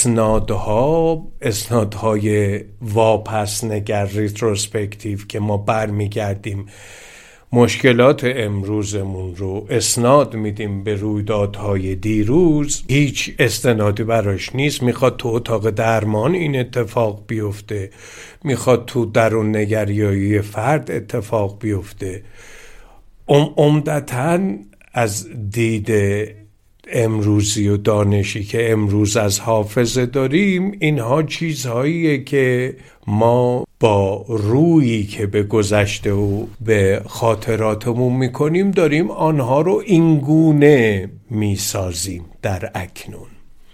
اسنادهای واپس نگر ریتروسپکتیو که ما برمیگردیم مشکلات امروزمون رو اسناد میدیم به رویدادهای دیروز، هیچ استنادی براش نیست. میخواد تو اتاق درمان این اتفاق بیفته، میخواد تو درون نگریایی فرد اتفاق بیفته. عمدتاً از دید امروزی و دانشی که امروز از حافظه داریم، اینها چیزهاییه که ما با رویی که به گذشته و به خاطراتمون میکنیم داریم آنها رو اینگونه میسازیم در اکنون.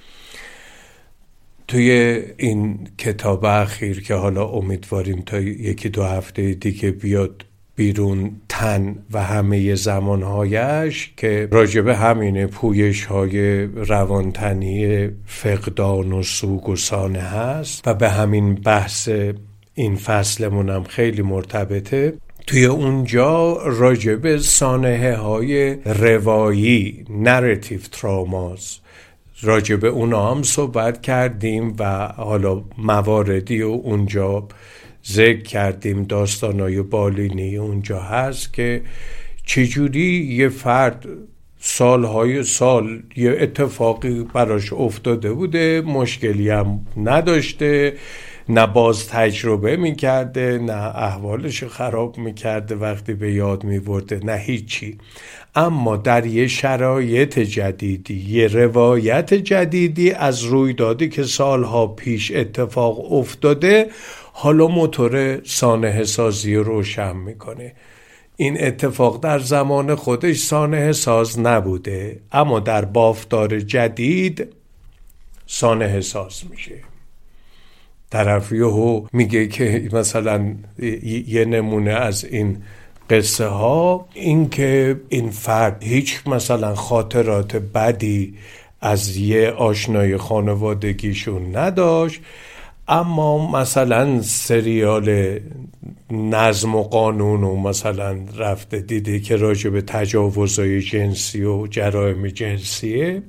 توی این کتاب اخیر که حالا امیدواریم تا 1-2 هفته دیگه بیاد بیرون، تن و همه زمانهایش، که راجب همینه، پویش‌های روانتنی فقدان و سوگ و سانحه هست و به همین بحث این فصلمون هم خیلی مرتبطه. توی اونجا راجب سانحه های روایی، نراتیو تراماز، راجب اونا هم صحبت کردیم و حالا مواردی و اونجا ذکر کردیم. داستانای بالینی اونجا هست که چجوری یه فرد سالهای سال یه اتفاقی براش افتاده بوده، مشکلی هم نداشته، نه باز تجربه میکرده، نه احوالش خراب میکرده وقتی به یاد میبرده، نه هیچی، اما در یه شرایط جدیدی، یه روایت جدیدی از رویدادی که سالها پیش اتفاق افتاده، حالا موتور سانحه سازی روشن میکنه. این اتفاق در زمان خودش سانحه ساز نبوده، اما در بافتار جدید سانحه ساز میشه. طرف یهو میگه که مثلا یه نمونه از این قصه ها این که این فرد هیچ مثلا خاطرات بدی از یه آشنای خانوادگیشون نداشت، اما مثلا سریال نظم و قانون و مثلا رفته دیده که راجع به تجاوزهای جنسی و جرایم جنسیه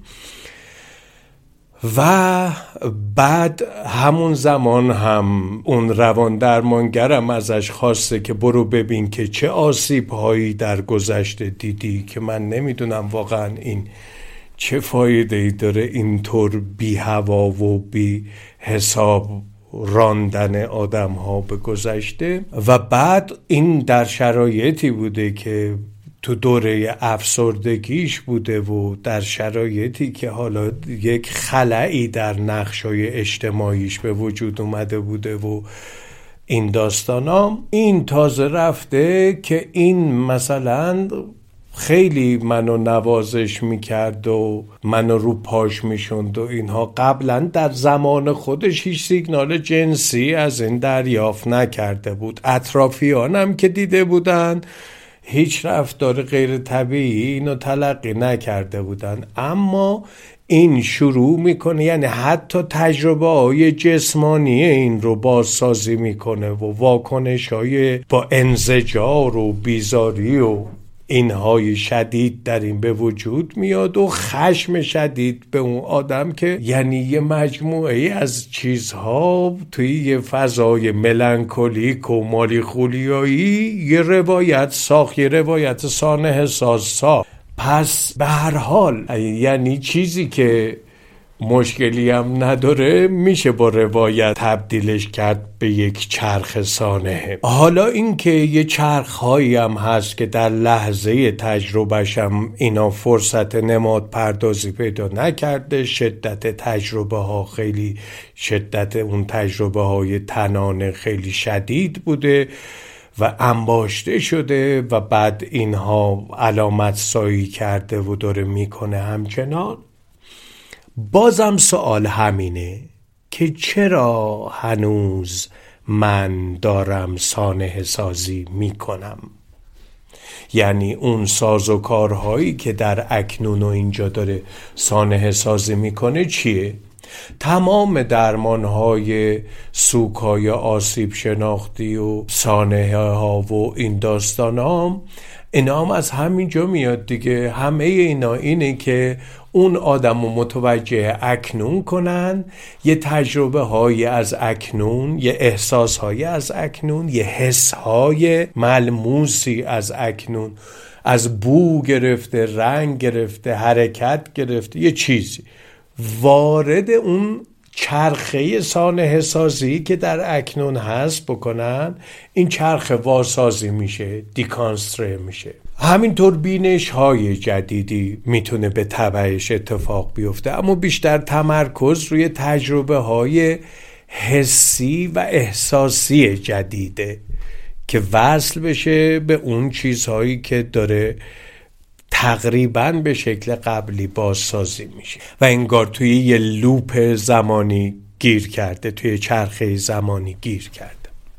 و بعد همون زمان هم اون روان درمانگرم ازش خواسته که برو ببین که چه آسیب هایی در گذشته دیدی که من نمیدونم واقعا این چه فایده ای داره اینطور بی هوا و بی حساب راندن آدم ها به گذشته. و بعد این در شرایطی بوده که تو دوره افسردگیش بوده و در شرایطی که حالا یک خلایی در نقشای اجتماعیش به وجود اومده بوده و این داستانا. این تازه رفته که این مثلا خیلی منو نوازش میکرد و منو رو پاش میشوند و اینها، قبلا در زمان خودش هیچ سیگنال جنسی از این دریافت نکرده بود، اطرافیانم که دیده بودن هیچ رفتار غیر طبیعی اینو تلقی نکرده بودن. اما این شروع میکنه، یعنی حتی تجربه های جسمانی این رو بازسازی میکنه و واکنش های با انزجار و بیزاری و اینهای شدید در این به وجود میاد و خشم شدید به اون آدم که یعنی یه مجموعه از چیزها توی یه فضای ملانکولیک و مالیخولیایی یه روایت ساخت، یه روایت سانحه ساز. پس به هر حال یعنی چیزی که مشکلی هم نداره میشه با روایت تبدیلش کرد به یک چرخ سانحه. حالا این که یه چرخ هایی هم هست که در لحظه تجربهش هم اینا فرصت نماد پردازی پیدا نکرده، شدت تجربه ها خیلی، شدت اون تجربه های تنانه خیلی شدید بوده و انباشته شده و بعد اینها علامت سایی کرده و داره میکنه همچنان. بازم سوال همینه که چرا هنوز من دارم سانحه سازی میکنم؟ یعنی اون سازوکارهایی که در اکنون و اینجا داره سانحه سازی میکنه چیه؟ تمام درمانهای سوگ‌های آسیب شناختی و سانحه ها و این داستان ها، اینا هم از همینجا میاد دیگه. همه اینا اینه که اون آدم رو متوجه اکنون کنن، یه تجربه های از اکنون، یه احساس های از اکنون، یه حس های ملموسی از اکنون، از بو گرفته، رنگ گرفته، حرکت گرفته، یه چیزی وارد اون چرخه سانحه سازی که در اکنون هست بکنن، این چرخه واسازی میشه، دیکانستره میشه. همینطور بینش های جدیدی میتونه به تبعش اتفاق بیفته، اما بیشتر تمرکز روی تجربه های حسی و احساسی جدیده که وصل بشه به اون چیزهایی که داره تقریباً به شکل قبلی بازسازی میشه و انگار توی یه لوپ زمانی گیر کرده، توی چرخه زمانی گیر کرده.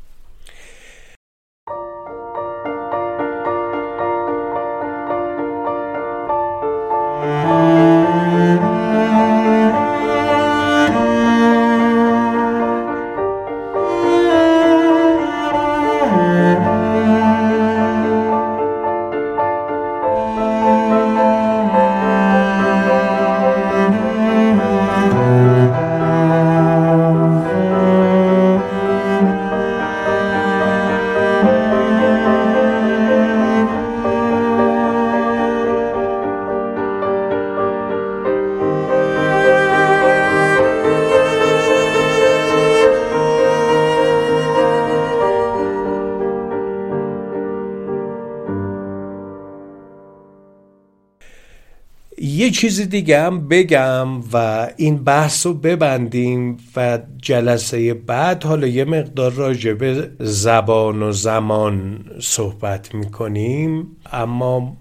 یه چیز دیگه هم بگم و این بحث رو ببندیم و جلسه بعد حالا یه مقدار راجع به زبان و زمان صحبت میکنیم. اما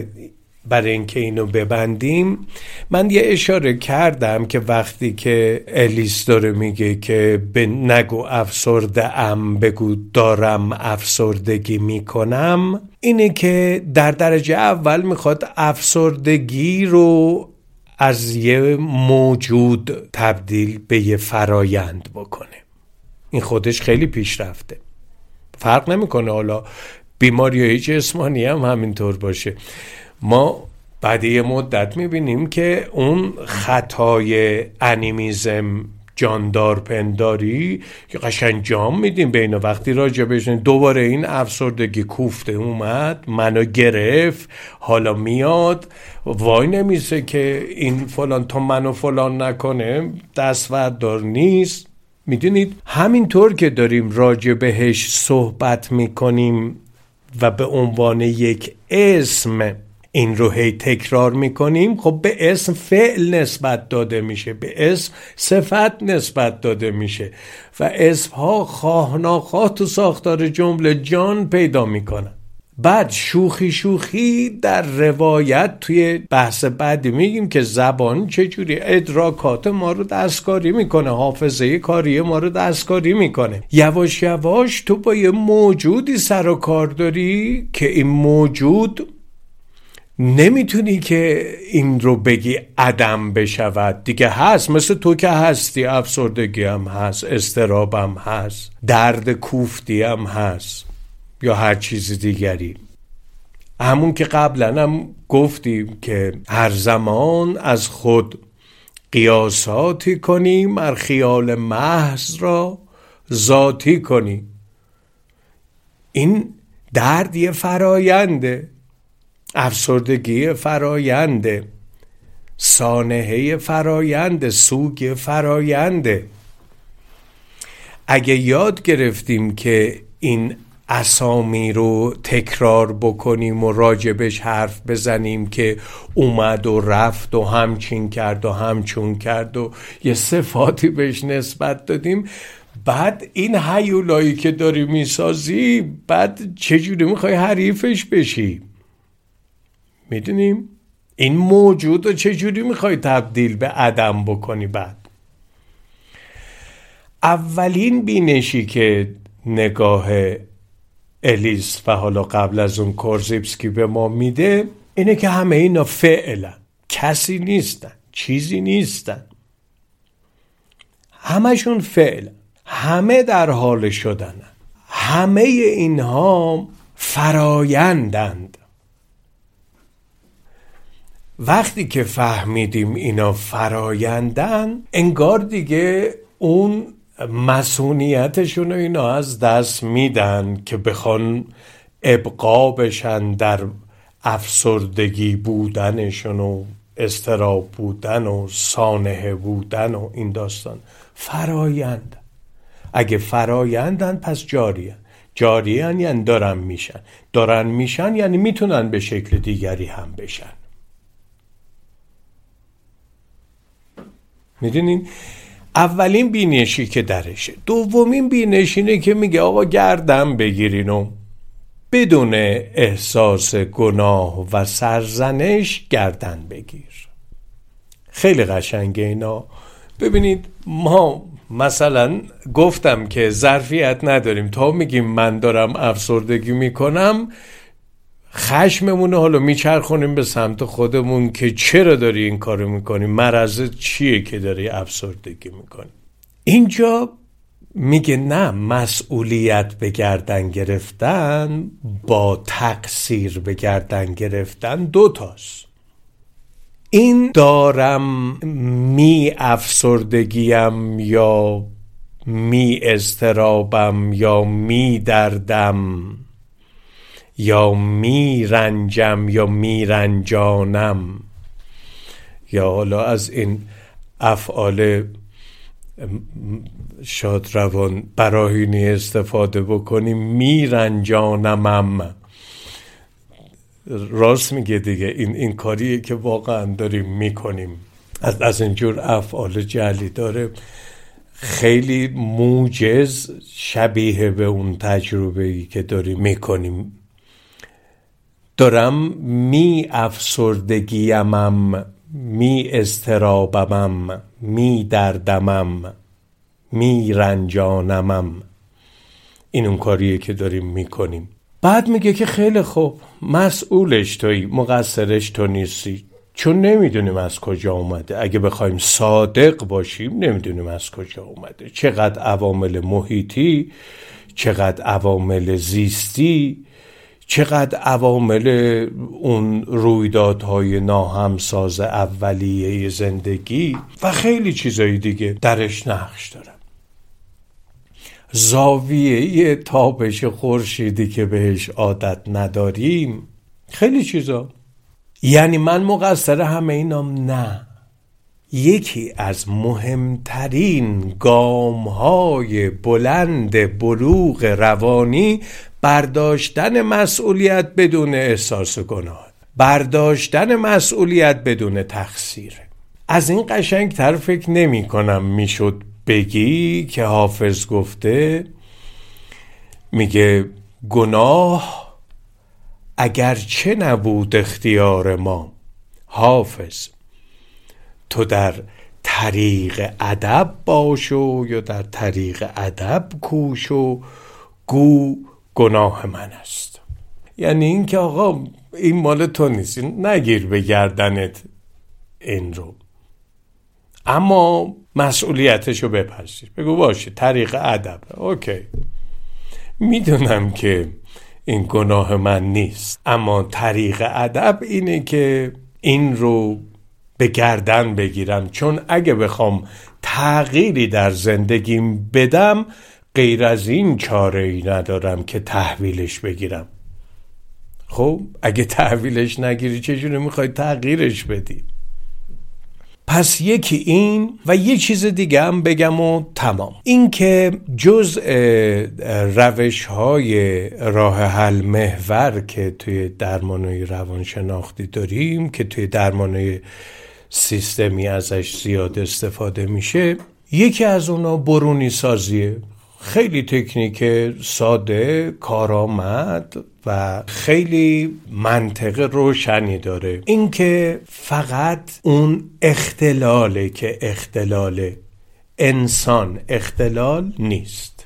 برای اینکه اینو ببندیم، من یه اشاره کردم که وقتی که الیس داره میگه که به نگو افسرده ام، بگو دارم افسردگی میکنم، اینه که در درجه اول میخواد افسردگی رو از یه موجود تبدیل به یه فرایند بکنه. این خودش خیلی پیشرفته. فرق نمیکنه حالا بیماری جسمانی هم همینطور باشه. ما بعد یه مدت میبینیم که اون خطای انیمیزم، جاندار پنداری که قشنگ جام میدیم بین وقتی راجع بهش دوباره این افسردگی کوفته اومد، منو گرفت، حالا میاد وای نمیسه که این فلان تا منو فلان نکنه دستوردار نیست. میدونید همینطور که داریم راجع بهش صحبت میکنیم و به عنوان یک اسم این رو هی تکرار میکنیم، خب به اسم فعل نسبت داده میشه، به اسم صفت نسبت داده میشه و اسمها خواه ناخواه تو ساختار جمله جان پیدا میکنن. بعد شوخی در روایت توی بحث بعدی میگیم که زبان چجوری ادراکات ما رو دستکاری میکنه، حافظه کاری ما رو دستکاری میکنه. یواش یواش تو با یه موجودی سر و کار داری که این موجود نمیتونی که این رو بگی عدم بشود، دیگه هست، مثل تو که هستی، افسردگی هم هست، اضطراب هم هست، درد کوفتی هم هست یا هر چیز دیگری. همون که قبلا هم گفتیم که هر زمان از خود قیاساتی کنیم، مر خیال محض را ذاتی کنیم. این درد یه فراینده، افسردگی فراینده، سانحه فراینده، سوگ فراینده. اگه یاد گرفتیم که این اسامی رو تکرار بکنیم و راجبش حرف بزنیم که اومد و رفت و همچین کرد و همچون کرد و یه صفاتی بهش نسبت دادیم، بعد این هیولایی که داری میسازی، بعد چجوری میخوای حریفش بشی؟ میدونیم این موجود رو چجوری میخوای تبدیل به عدم بکنی؟ بعد اولین بینشی که نگاه الیس و حالا قبل از اون کورزیبسکی به ما میده اینه که همه اینا فعلا، کسی نیستن، چیزی نیستن، همشون فعلا، همه در حال شدنن، همه اینها فرایندند. وقتی که فهمیدیم اینا فرایندن، انگار دیگه اون مسئولیتشون رو اینا از دست میدن که بخوان ابقا بشن در افسردگی بودنشون و اضطراب بودن و سانحه بودن و این داستان. فرایند. اگه فرایندن پس جاریان یعنی دارن میشن یعنی میتونن به شکل دیگری هم بشن. میدونین اولین بینشی که درشه. دومین بینش اینه که میگه آقا گردن بگیرین و بدون احساس گناه و سرزنش گردن بگیر. خیلی قشنگه اینا. ببینید ما مثلا گفتم که ظرفیت نداریم تا میگیم من دارم افسردگی میکنم، خشممون حالا میچرخونیم به سمت خودمون که چرا داری این کارو میکنی، مرض چیه که داری افسردگی میکنی. اینجا میگه نه، مسئولیت به گردن گرفتن با تقصیر به گردن گرفتن دوتاست. این دارم می افسردگیم یا می اضطرابم یا می دردم یا می رنجم یا می رنجانم، یا حالا از این افعال شادروان براهینی استفاده بکنیم، می رنجانمم. راست میگه دیگه، این کاریه که واقعا داریم میکنیم. از اینجور افعال جعلی داره خیلی موجز شبیه به اون تجربه‌ای که داریم میکنیم. دارم می افسردگیمم، می اضطرابمم، می دردمم، می رنجانمم. این اون کاریه که داریم میکنیم. بعد میگه که خیلی خوب، مسئولش تویی، مقصرش تو نیستی، چون نمیدونیم از کجا اومده. اگه بخوایم صادق باشیم نمیدونیم از کجا اومده. چقدر عوامل محیطی، چقدر عوامل زیستی، چقدر عوامل اون رویدادهای ناهمساز اولیه زندگی و خیلی چیزایی دیگه درش نقش داره. زاویه تابش خورشیدی که بهش عادت نداریم، خیلی چیزا. یعنی من مقصر همه اینام؟ نه. یکی از مهمترین گام‌های بلند بلوغ روانی برداشتن مسئولیت بدون احساس گناه، برداشتن مسئولیت بدون تقصیر. از این قشنگتر فکر نمی کنم میشد بگی که حافظ گفته، میگه گناه اگرچه نبود اختیار ما، حافظ تو در طریق ادب باشو یا در طریق ادب کوشو، گو گناه من است. یعنی این که آقا این مال تو نیست، نگیر به گردنت این رو، اما مسئولیتشو بپذیر. بگو باشه طریق ادب، اوکی، میدونم که این گناه من نیست، اما طریق ادب اینه که این رو به گردن بگیرم، چون اگه بخوام تغییری در زندگیم بدم غیر از این چاره‌ای ندارم که تحویلش بگیرم. خب اگه تحویلش نگیری چجوری میخوای تغییرش بدی؟ پس یکی این و یه چیز دیگه هم بگم و تمام. این که جزء روش‌های راه حل محور که توی درمان‌های روانشناختی داریم، که توی درمان‌های سیستمی ازش زیاد استفاده میشه، یکی از اونا برونی سازیه. خیلی تکنیک ساده، کارآمد و خیلی منطق روشنی داره. این که فقط اون اختلاله که اختلاله، انسان اختلال نیست.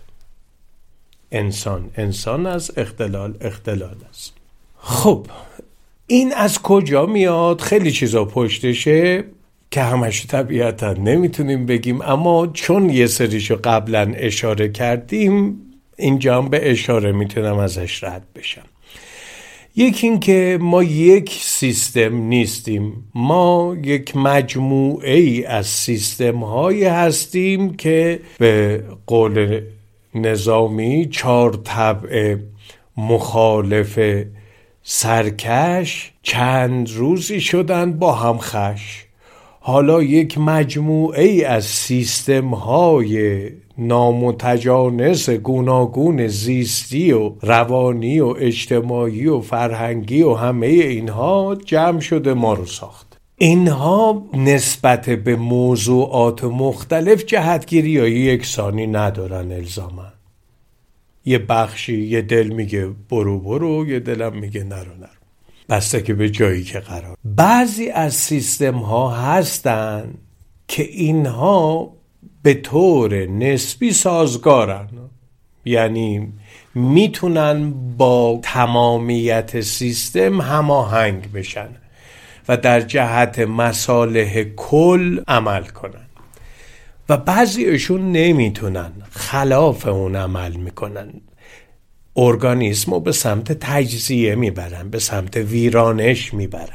انسان از اختلال است. خب این از کجا میاد؟ خیلی چیزا پشتشه که همش طبیعتا نمیتونیم بگیم، اما چون یه سریشو قبلا اشاره کردیم اینجا هم به اشاره میتونم ازش رد بشم. یکی این که ما یک سیستم نیستیم، ما یک مجموعه ای از سیستم هایی هستیم که به قول نظامی 4 طبع مخالف سرکش چند روزی شدن با هم خش. حالا یک مجموعه ای از سیستم های نامتجانس گوناگون زیستی و روانی و اجتماعی و فرهنگی و همه اینها جمع شده ما رو ساخت. اینها نسبت به موضوعات مختلف جهتگیری های یکسانی ندارن الزاما. یه بخشی یه دل میگه برو برو، یه دلم میگه نرو نرو، بسته که به جایی که قرار. بعضی از سیستم ها هستن که اینها به طور نسبی سازگارن، یعنی میتونن با تمامیت سیستم هماهنگ بشن و در جهت مصالح کل عمل کنن و بعضیشون نمیتونن، خلاف اون عمل میکنن، ارگانیسم رو به سمت تجزیه میبرن، به سمت ویرانش میبرن.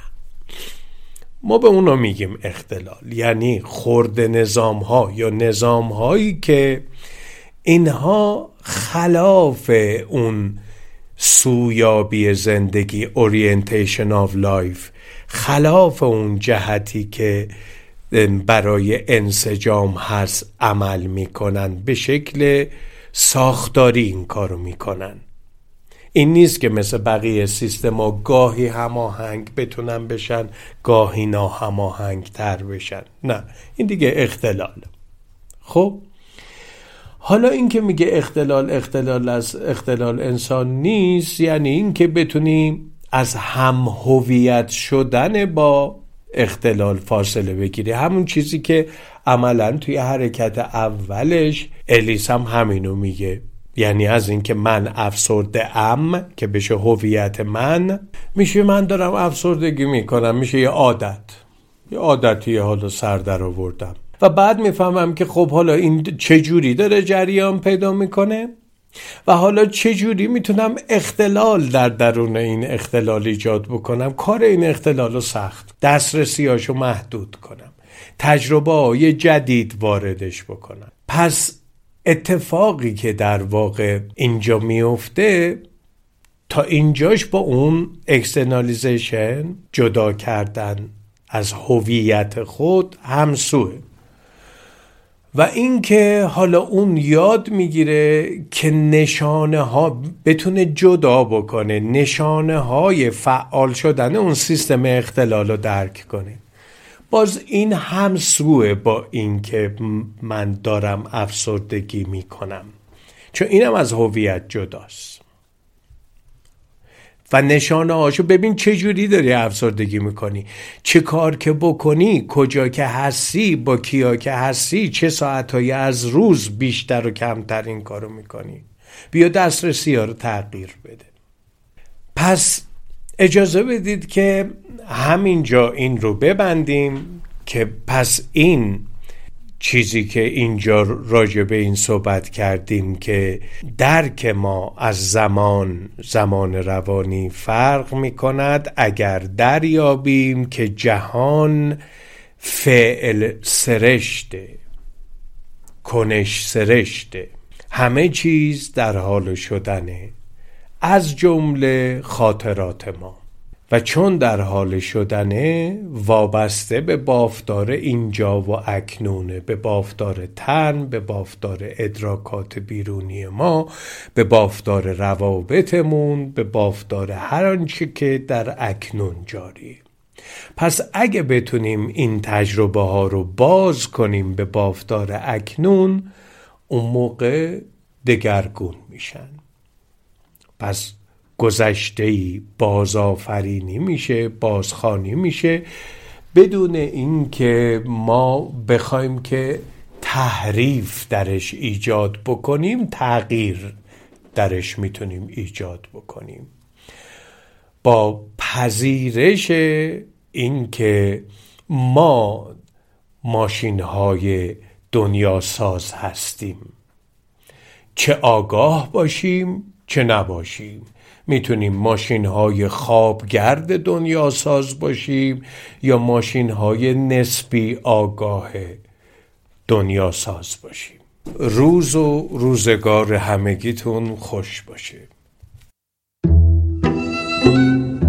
ما به اونو میگیم اختلال، یعنی خرد نظام ها یا نظام هایی که اینها خلاف اون سویابی زندگی، orientation of life، خلاف اون جهتی که برای انسجام هست عمل میکنن، به شکل ساختاری این کارو میکنن. این نیست که مثل بقیه سیستم ها گاهی هماهنگ بتونن بشن، گاهی ناهماهنگ تر بشن. نه، این دیگه اختلال. خب حالا این که میگه اختلال از اختلال انسان نیست، یعنی این که بتونیم از هم هویت شدن با اختلال فاصله بگیری. همون چیزی که عملاً توی حرکت اولش الیس هم همینو میگه، یعنی از این که من افسرده ام که بشه هویت من، میشه من دارم افسردگی میکنم، میشه یه عادتی حالا سر در آوردم و بعد میفهمم که خب حالا این چجوری داره جریان پیدا میکنه و حالا چجوری میتونم اختلال در درون این اختلال ایجاد بکنم. کار این اختلال رو سخت، دسترسیاشو محدود کنم، تجربه های جدید واردش بکنم. پس اتفاقی که در واقع اینجا میفته تا اینجاش با اون اکسترنالیزیشن، جدا کردن از هویت خود، همسوه. و این که حالا اون یاد میگیره که نشانه ها بتونه جدا بکنه، نشانه های فعال شدن اون سیستم اختلال رو درک کنه. باز این همسوه با این که من دارم افسردگی میکنم، چون اینم از هویت جداست. و نشانه هاشو ببین چه جوری داری افسردگی میکنی، چه کار که بکنی، کجا که هستی، با کیا که هستی، چه ساعتایی از روز بیشتر و کمتر این کارو میکنی. بیا دسترسی ها رو تغییر بده. پس اجازه بدید که همینجا این رو ببندیم که پس این چیزی که اینجا راجع به این صحبت کردیم که درک ما از زمان روانی فرق می کند اگر دریابیم که جهان فعل سرشته، کنش سرشته، همه چیز در حال شدنه، از جمله خاطرات ما، و چون در حال شدنه وابسته به بافتار اینجا و اکنونه، به بافتار تن، به بافتار ادراکات بیرونی ما، به بافتار روابطمون، به بافتار هر آنچه که در اکنون جاری. پس اگه بتونیم این تجربه ها رو باز کنیم به بافتار اکنون، اون موقع دگرگون میشن. پس گذشته‌ای بازآفرینی میشه، بازخوانی میشه، بدون این که ما بخوایم که تحریف درش ایجاد بکنیم، تغییر درش میتونیم ایجاد بکنیم. با پذیرش این که ما ماشین‌های دنیا ساز هستیم، چه آگاه باشیم چه نباشیم. میتونیم ماشین‌های خوابگرد دنیا ساز باشیم یا ماشین‌های نسبی آگاه دنیا ساز باشیم. روز و روزگار همگیتون خوش باشه.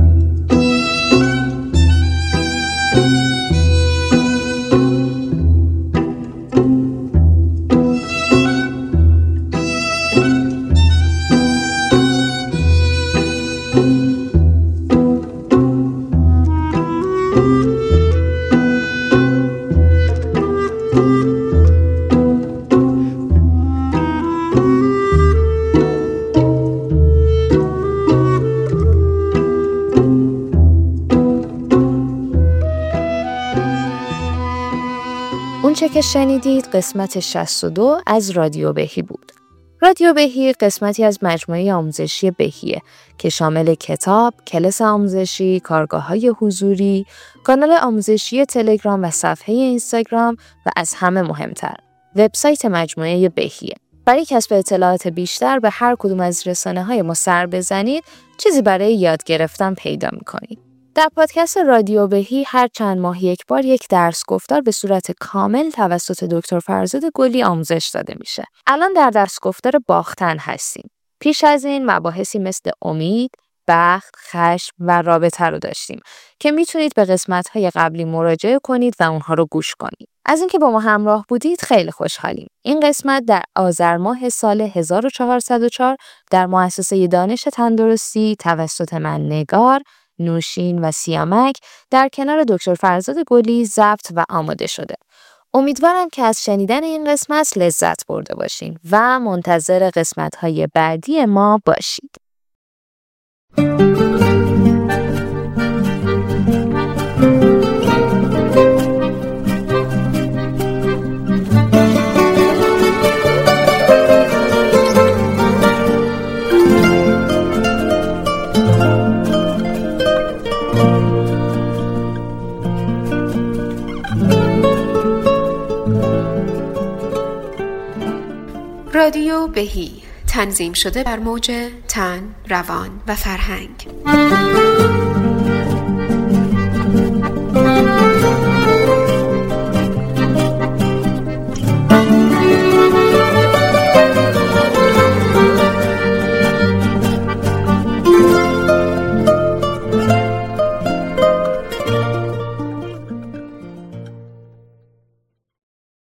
آنچه که شنیدید قسمت 62 از رادیو بهی بود. رادیو بهی قسمتی از مجموعه آموزشی بهیه که شامل کتاب، کلاس آموزشی، کارگاه‌های حضوری، کانال آموزشی تلگرام و صفحه اینستاگرام و از همه مهمتر، وبسایت مجموعه بهیه. برای کسب اطلاعات بیشتر به هر کدوم از رسانه‌های ما سر بزنید، چیزی برای یاد گرفتن پیدا می‌کنید. در پادکست رادیو بهی هر چند ماه یک بار یک درس گفتار به صورت کامل توسط دکتر فرزاد گلی آموزش داده میشه. الان در درس گفتار باختن هستیم. پیش از این مباحثی مثل امید، بخت، خشم و رابطه رو داشتیم که میتونید به قسمت‌های قبلی مراجعه کنید و اونها رو گوش کنید. از اینکه با ما همراه بودید خیلی خوشحالیم. این قسمت در آذر ماه سال 1404 در مؤسسه دانش تندرستی توسط من نگار، نوشین و سیامک در کنار دکتر فرزاد گلی ضبط و آماده شده. امیدوارم که از شنیدن این قسمت لذت برده باشین و منتظر قسمت‌های بعدی ما باشید. رادیو بهی تنظیم شده بر موج تن، روان و فرهنگ.